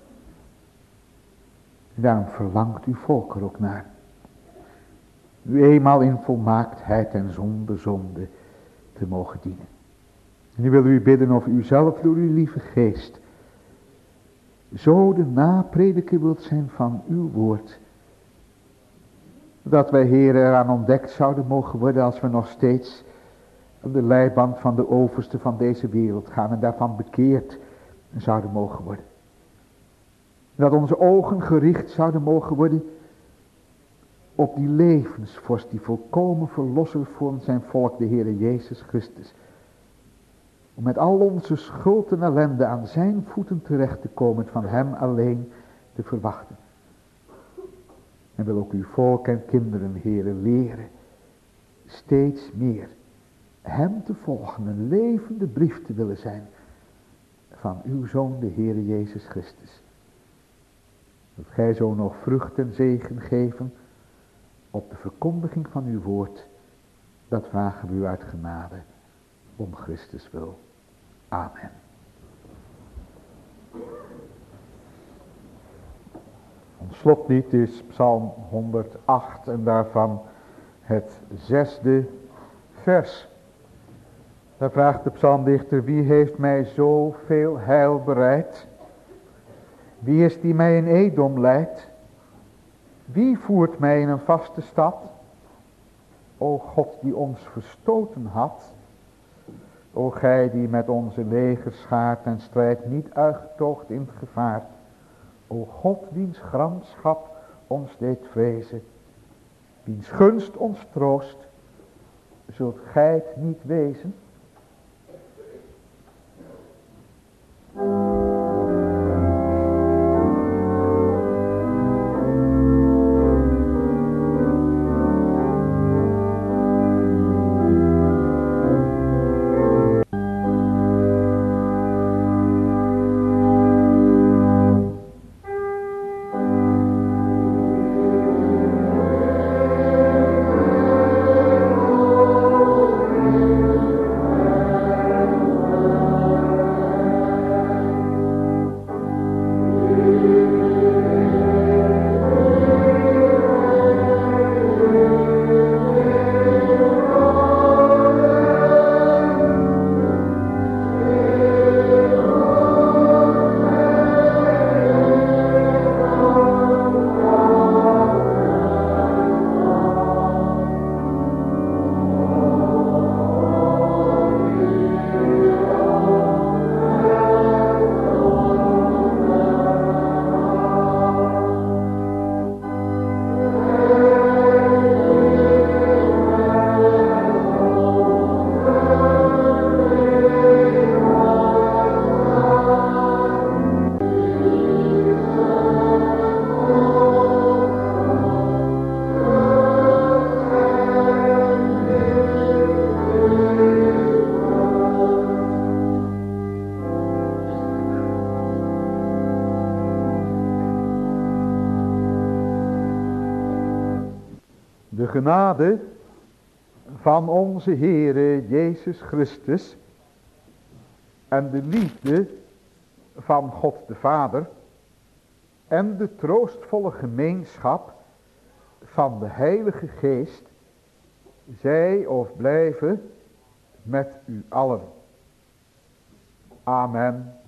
En daarom verlangt uw volk er ook naar. U eenmaal in volmaaktheid en zonder zonde te mogen dienen. En nu wil u bidden of u zelf door uw lieve geest zo de naprediker wilt zijn van uw woord. Dat wij, Heer, eraan ontdekt zouden mogen worden als we nog steeds op de leiband van de overste van deze wereld gaan en daarvan bekeerd zouden mogen worden. Dat onze ogen gericht zouden mogen worden op die levensvorst, die volkomen verlosser voor zijn volk, de Heere Jezus Christus. Om met al onze schuld en ellende aan zijn voeten terecht te komen, van hem alleen te verwachten. En wil ook uw volk en kinderen, Heere, leren steeds meer hem te volgen, een levende brief te willen zijn van uw Zoon, de Heere Jezus Christus. Dat gij zo nog vrucht en zegen geven op de verkondiging van uw woord, dat vragen we u uit genade, om Christus wil. Amen. Ons slotlied is Psalm honderdacht en daarvan het zesde vers. Daar vraagt de psalmdichter: wie heeft mij zoveel heil bereid? Wie is die mij in Edom leidt? Wie voert mij in een vaste stad? O God, die ons verstoten had. O gij die met onze legers schaart en strijd niet uitgetoogt in het gevaar. O God, wiens gramschap ons deed vrezen, wiens gunst ons troost, zult gij het niet wezen? genade van onze Heere Jezus Christus en de liefde van God de Vader en de troostvolle gemeenschap van de Heilige Geest zij of blijven met u allen. Amen.